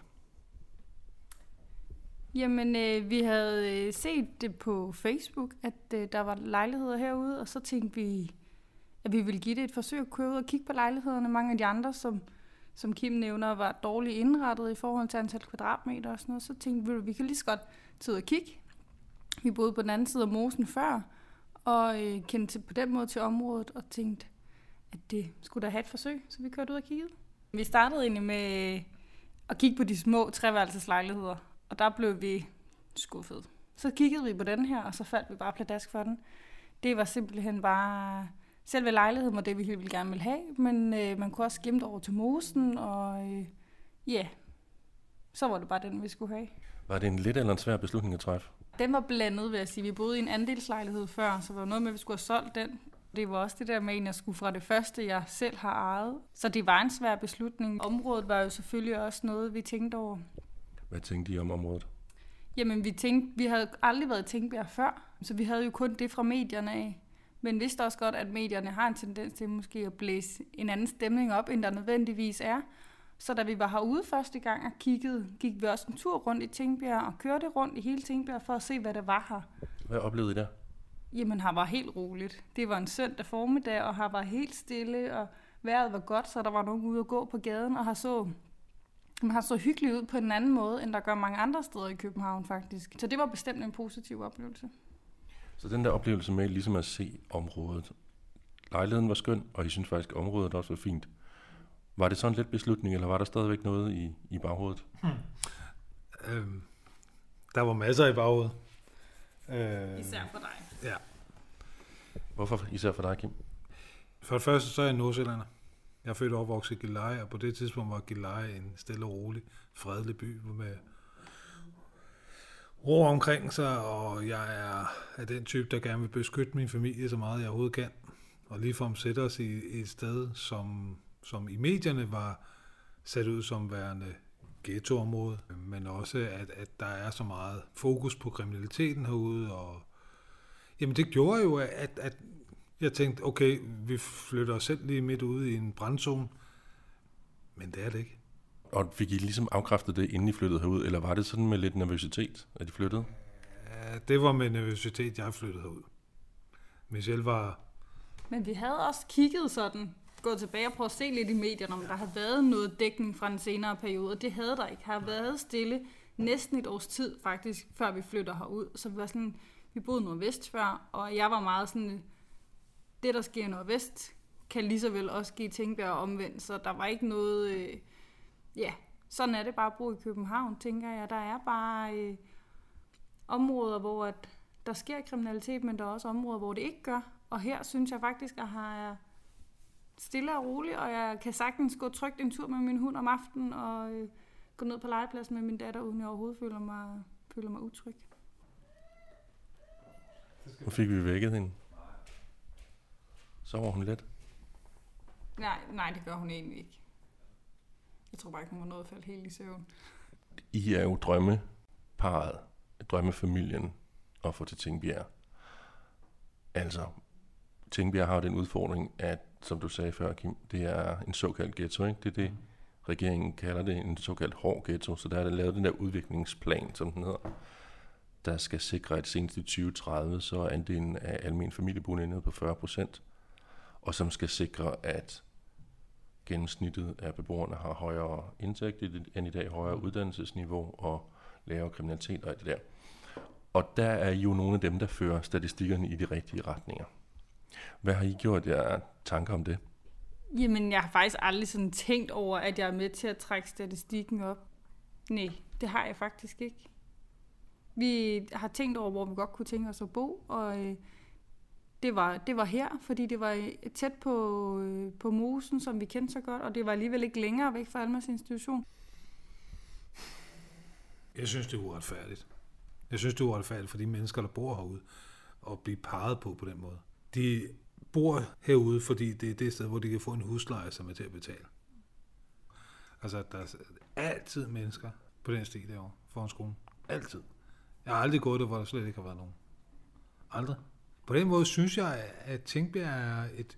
Jamen, øh, vi havde øh, set det på Facebook, at øh, der var lejligheder herude, og så tænkte vi, at vi ville give det et forsøg at køre ud og kigge på lejlighederne. Mange af de andre, som, som Kim nævner, var dårligt indrettet i forhold til antal kvadratmeter og sådan noget. Så tænkte vi, at vi kan lige så godt tage ud og kigge. Vi boede på den anden side af mosen før, og øh, kendte til, på den måde til området, og tænkte, at det skulle da have et forsøg, så vi kørte ud og kiggede. Vi startede egentlig med at kigge på de små treværelseslejligheder, og der blev vi skuffet. Så kiggede vi på den her, og så faldt vi bare pladask for den. Det var simpelthen bare selve lejligheden var det, vi helt gerne ville have, men øh, man kunne også gemme over til mosen, og øh, ja, yeah. Så var det bare den, vi skulle have. Var det en lidt eller en svær beslutning at træffe? Den var blandet, vil jeg sige. Vi boede i en andelslejlighed før, så var noget med, at vi skulle have solgt den. Det var også det der med, at jeg skulle fra det første, jeg selv har ejet. Så det var en svær beslutning. Området var jo selvfølgelig også noget, vi tænkte over. Hvad tænkte I om området? Jamen, vi tænkte, vi havde aldrig været i Tingbjerg før, så vi havde jo kun det fra medierne af. Men vidste også godt, at medierne har en tendens til måske at blæse en anden stemning op, end der nødvendigvis er. Så da vi var herude første gang og kiggede, gik vi også en tur rundt i Tingbjerg og kørte rundt i hele Tingbjerg for at se, hvad der var her. Hvad oplevede I der? Jamen, her var helt roligt. Det var en søndag formiddag, og her var helt stille, og vejret var godt, så der var nogen ude at gå på gaden, og her så, her så hyggeligt ud på en anden måde, end der gør mange andre steder i København faktisk. Så det var bestemt en positiv oplevelse. Så den der oplevelse med ligesom at se området. Lejligheden var skøn, og I synes faktisk, at området også var fint. Var det sådan lidt beslutning, eller var der stadigvæk noget i, i baghovedet? Hmm. Øhm, der var masser i baghovedet. Øh, især for dig. Ja. Hvorfor især for dig, Kim? For det første, så er jeg nordsjællander. Jeg er født og opvokset i Gilleleje, og på det tidspunkt var Gilleleje en stille og rolig, fredelig by med ro omkring sig, og jeg er af den type, der gerne vil beskytte min familie så meget, jeg overhovedet kan. Og ligefrem sætte os i, i et sted, som, som i medierne var sat ud som værende ghettoområde, men også, at, at der er så meget fokus på kriminaliteten herude, og jamen det gjorde jo, at, at jeg tænkte, okay, vi flytter os selv lige midt ude i en brandzone, men det er det ikke. Og fik I ligesom afkræftet det, inden I flyttede herud, eller var det sådan med lidt nervøsitet, at I flyttede? Ja, det var med nervøsitet, jeg flyttede herud. Michelle var Men vi havde også kigget sådan, gået tilbage og prøvet at se lidt i medierne, om der havde været noget dækning fra den senere periode, og det havde der ikke. Har været stille næsten et års tid faktisk, før vi flytter herud. Så vi var sådan, vi boede nordvest før, og jeg var meget sådan, det der sker nordvest, kan lige så vel også give Tingbjerg omvendt, så der var ikke noget, øh, ja, sådan er det bare at bo i København, tænker jeg. Der er bare øh, områder, hvor at der sker kriminalitet, men der er også områder, hvor det ikke gør. Og her synes jeg faktisk, at jeg er stille og rolig, og jeg kan sagtens gå trygt en tur med min hund om aftenen, og øh, gå ned på legepladsen med min datter, uden jeg overhovedet føler mig, føler mig utryg. Nu fik vi vækket hende. Sover hun let? Nej, nej, det gør hun egentlig ikke. Jeg tror bare ikke, hun var nået at falde helt i søvn. I er jo drømmeparret, drømmefamilien at få til Tingbjerg. Altså, Tingbjerg har den udfordring, at, som du sagde før, Kim, det er en såkaldt ghetto, ikke? Det er det, regeringen kalder det, en såkaldt hård ghetto. Så der er der lavet den der udviklingsplan, som den hedder, der skal sikre, at senest i tyve tredive, så er andelen af almen familiebolig nede på fyrre procent, og som skal sikre, at gennemsnittet af beboerne har højere indtægt end i dag, højere uddannelsesniveau og lavere kriminalitet og alt det der. Og der er jo nogle af dem, der fører statistikkerne i de rigtige retninger. Hvad har I gjort jer tanker om det? Jamen, jeg har faktisk aldrig sådan tænkt over, at jeg er med til at trække statistikken op. Nej, det har jeg faktisk ikke. Vi har tænkt over, hvor vi godt kunne tænke os at bo, og øh, det, var, det var her, fordi det var tæt på, øh, på Mosen, som vi kendte så godt, og det var alligevel ikke længere væk fra Almas institution. Jeg synes, det er uretfærdigt. Jeg synes, det er uretfærdigt for de mennesker, der bor herude, og blive peget på på den måde. De bor herude, fordi det er det sted, hvor de kan få en husleje, som er til at betale. Altså, der er altid mennesker på den sti derovre foran skolen. Altid. Jeg har aldrig gået der, hvor der slet ikke har været nogen. Aldrig. På den måde synes jeg, at Tingbjerg er et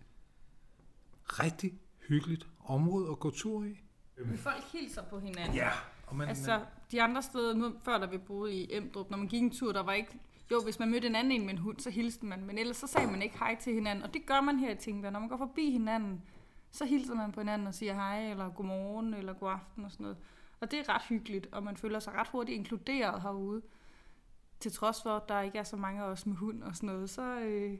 rigtig hyggeligt område at gå tur i. Men folk hilser på hinanden. Ja. Og man, altså, de andre steder, nu, før da vi boede i Emdrup, når man gik en tur, der var ikke... Jo, hvis man mødte en anden en med en hund, så hilste man, men ellers så sagde man ikke hej til hinanden. Og det gør man her i Tingbjerg. Når man går forbi hinanden, så hilser man på hinanden og siger hej, eller godmorgen, eller god aften og sådan noget. Og det er ret hyggeligt, og man føler sig ret hurtigt inkluderet herude. Til trods for, at der ikke er så mange af os med hund og sådan noget, så, øh,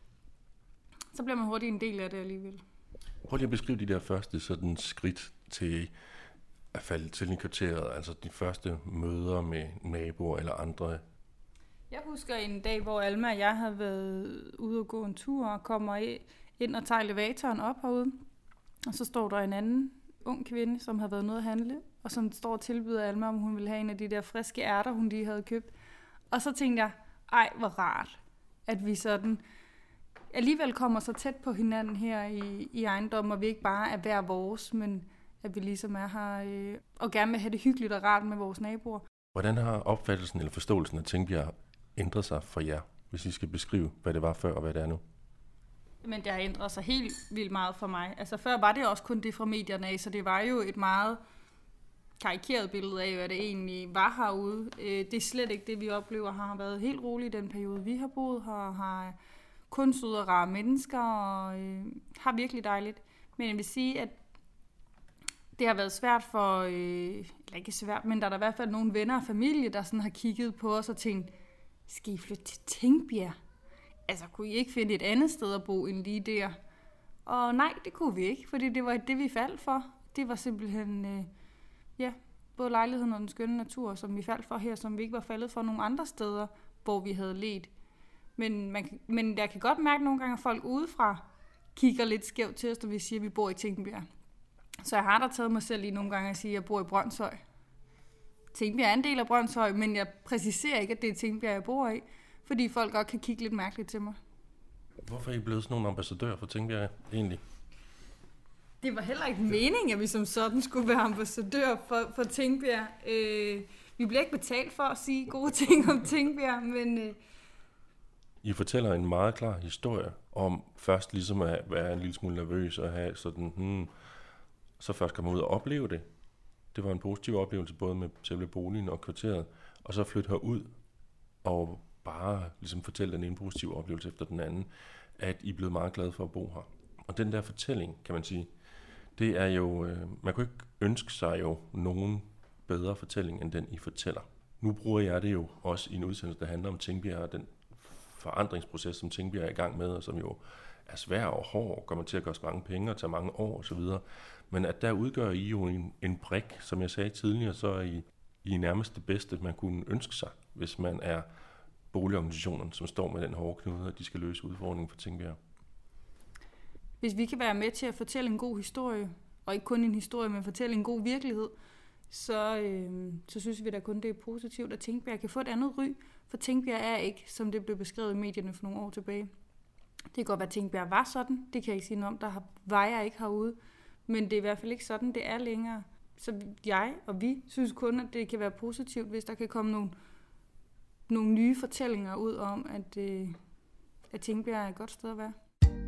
så bliver man hurtigt en del af det alligevel. Prøv lige at beskrive de der første sådan skridt til at falde til i kvarteret, altså de første møder med naboer eller andre. Jeg husker en dag, hvor Alma og jeg havde været ude og gå en tur og kommer ind og tager elevatoren op herude. Og så står der en anden ung kvinde, som har været nede at handle, og som står og tilbyder Alma, om hun ville have en af de der friske ærter, hun lige havde købt. Og så tænkte jeg, ej, hvor rart, at vi sådan alligevel kommer så tæt på hinanden her i, i ejendommen, og vi ikke bare er hver vores, men at vi ligesom er her øh, og gerne vil have det hyggeligt og rart med vores naboer. Hvordan har opfattelsen eller forståelsen af Tingbjerg ændret sig for jer, hvis I skal beskrive, hvad det var før og hvad det er nu? Men det har ændret sig helt vildt meget for mig. Altså før var det også kun det fra medierne af, så det var jo et meget karikeret billede af, hvad det egentlig var herude. Det er slet ikke det, vi oplever. Har været helt roligt i den periode, vi har boet her, har kun søde og rare mennesker, og øh, har virkelig dejligt. Men jeg vil sige, at det har været svært for, øh, eller ikke svært, men der er der i hvert fald nogle venner og familie, der sådan har kigget på os og tænkt, skal I flytte til Tingbjerg? Altså, kunne I ikke finde et andet sted at bo end lige der? Og nej, det kunne vi ikke, fordi det var det, vi faldt for. Det var simpelthen, øh, ja, både lejligheden og den skønne natur, som vi faldt for her, som vi ikke var faldet for nogle andre steder, hvor vi havde ledt. Men, man, men jeg kan godt mærke nogle gange, at folk udefra kigger lidt skævt til os, når vi siger, at vi bor i Tingbjerg. Så jeg har da taget mig selv i nogle gange at sige, at jeg bor i Brønshøj. Tingbjerg er en del af Brønshøj, men jeg præciserer ikke, at det er Tingbjerg, jeg bor i, fordi folk godt kan kigge lidt mærkeligt til mig. Hvorfor er I blevet sådan nogle ambassadører for Tingbjerg egentlig? Det var heller ikke meningen, at vi som sådan skulle være ambassadør for, for Tingbjerg. Øh, vi bliver ikke betalt for at sige gode ting om Tingbjerg, men... Øh... I fortæller en meget klar historie om først ligesom at være en lille smule nervøs og have sådan, hmm, så først komme ud og opleve det. Det var en positiv oplevelse både med selve boligen og kvarteret, og så flytte herud og bare ligesom fortælle den ene positive oplevelse efter den anden. at I er blevet meget glade for at bo her. Og den der fortælling, kan man sige, det er jo, øh, man kunne ikke ønske sig jo nogen bedre fortælling, end den I fortæller. Nu bruger jeg det jo også i en udsendelse, der handler om Tingbjerg og den forandringsproces, som Tingbjerg er i gang med, og som jo er svær og hård, kommer til at koste mange penge og tage mange år osv. Men at der udgør I jo en, en brik, som jeg sagde tidligere, så er I, I nærmest det bedste, man kunne ønske sig, hvis man er boligorganisationen, som står med den hårde knude, at de skal løse udfordringen for Tingbjerg. Hvis vi kan være med til at fortælle en god historie, og ikke kun en historie, men fortælle en god virkelighed, så, øh, så synes vi da kun, det er positivt, at Tingbjerg kan få et andet ry. For Tingbjerg er ikke, som det blev beskrevet i medierne for nogle år tilbage. Det kan godt være, at Tingbjerg var sådan. Det kan jeg ikke sige noget om. Der var jeg ikke herude. Men det er i hvert fald ikke sådan, det er længere. Så jeg og vi synes kun, at det kan være positivt, hvis der kan komme nogle, nogle nye fortællinger ud om, at, øh, at Tingbjerg er et godt sted at være.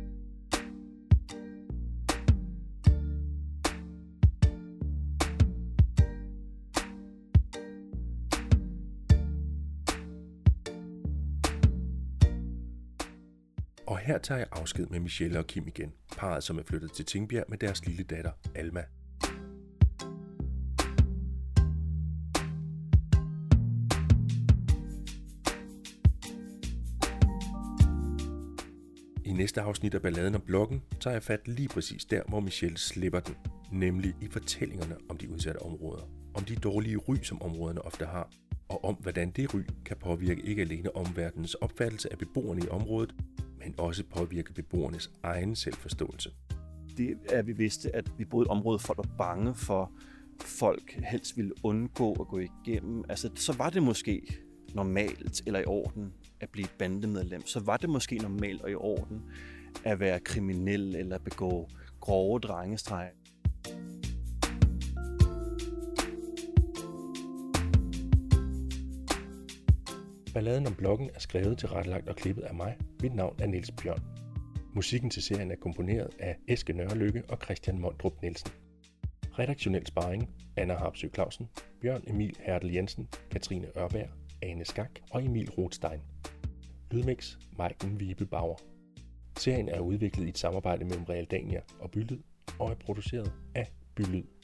Og her tager jeg afsked med Michelle og Kim igen, parret som er flyttet til Tingbjerg med deres lille datter Alma. I næste afsnit af Balladen om Blokken tager jeg fat lige præcis der, hvor Michelle slipper den, nemlig i fortællingerne om de udsatte områder, om de dårlige ry, som områderne ofte har, og om hvordan det ry kan påvirke ikke alene omverdenens opfattelse af beboerne i området, men også påvirke beboernes egen selvforståelse. Det er, vi vidste, at vi boede i et område, folk var bange for, folk helst ville undgå at gå igennem. Altså, så var det måske normalt eller i orden at blive bandemedlem. Så var det måske normalt og i orden at være kriminel eller begå grove drengestreger. Balladen om Blokken er skrevet, tilrettelagt og klippet af mig. Mit navn er Niels Bjørn. Musikken til serien er komponeret af Eske Nørrelykke og Christian Mondrup Nielsen. Redaktionel sparring: Anna Harpsø Clausen, Bjørn Emil Hertel Jensen, Katrine Ørberg, Ane Skak og Emil Rothstein. Lydmix: Maiken Vibe Bauer. Serien er udviklet i et samarbejde mellem Realdania og Bylyd og er produceret af Bylyd.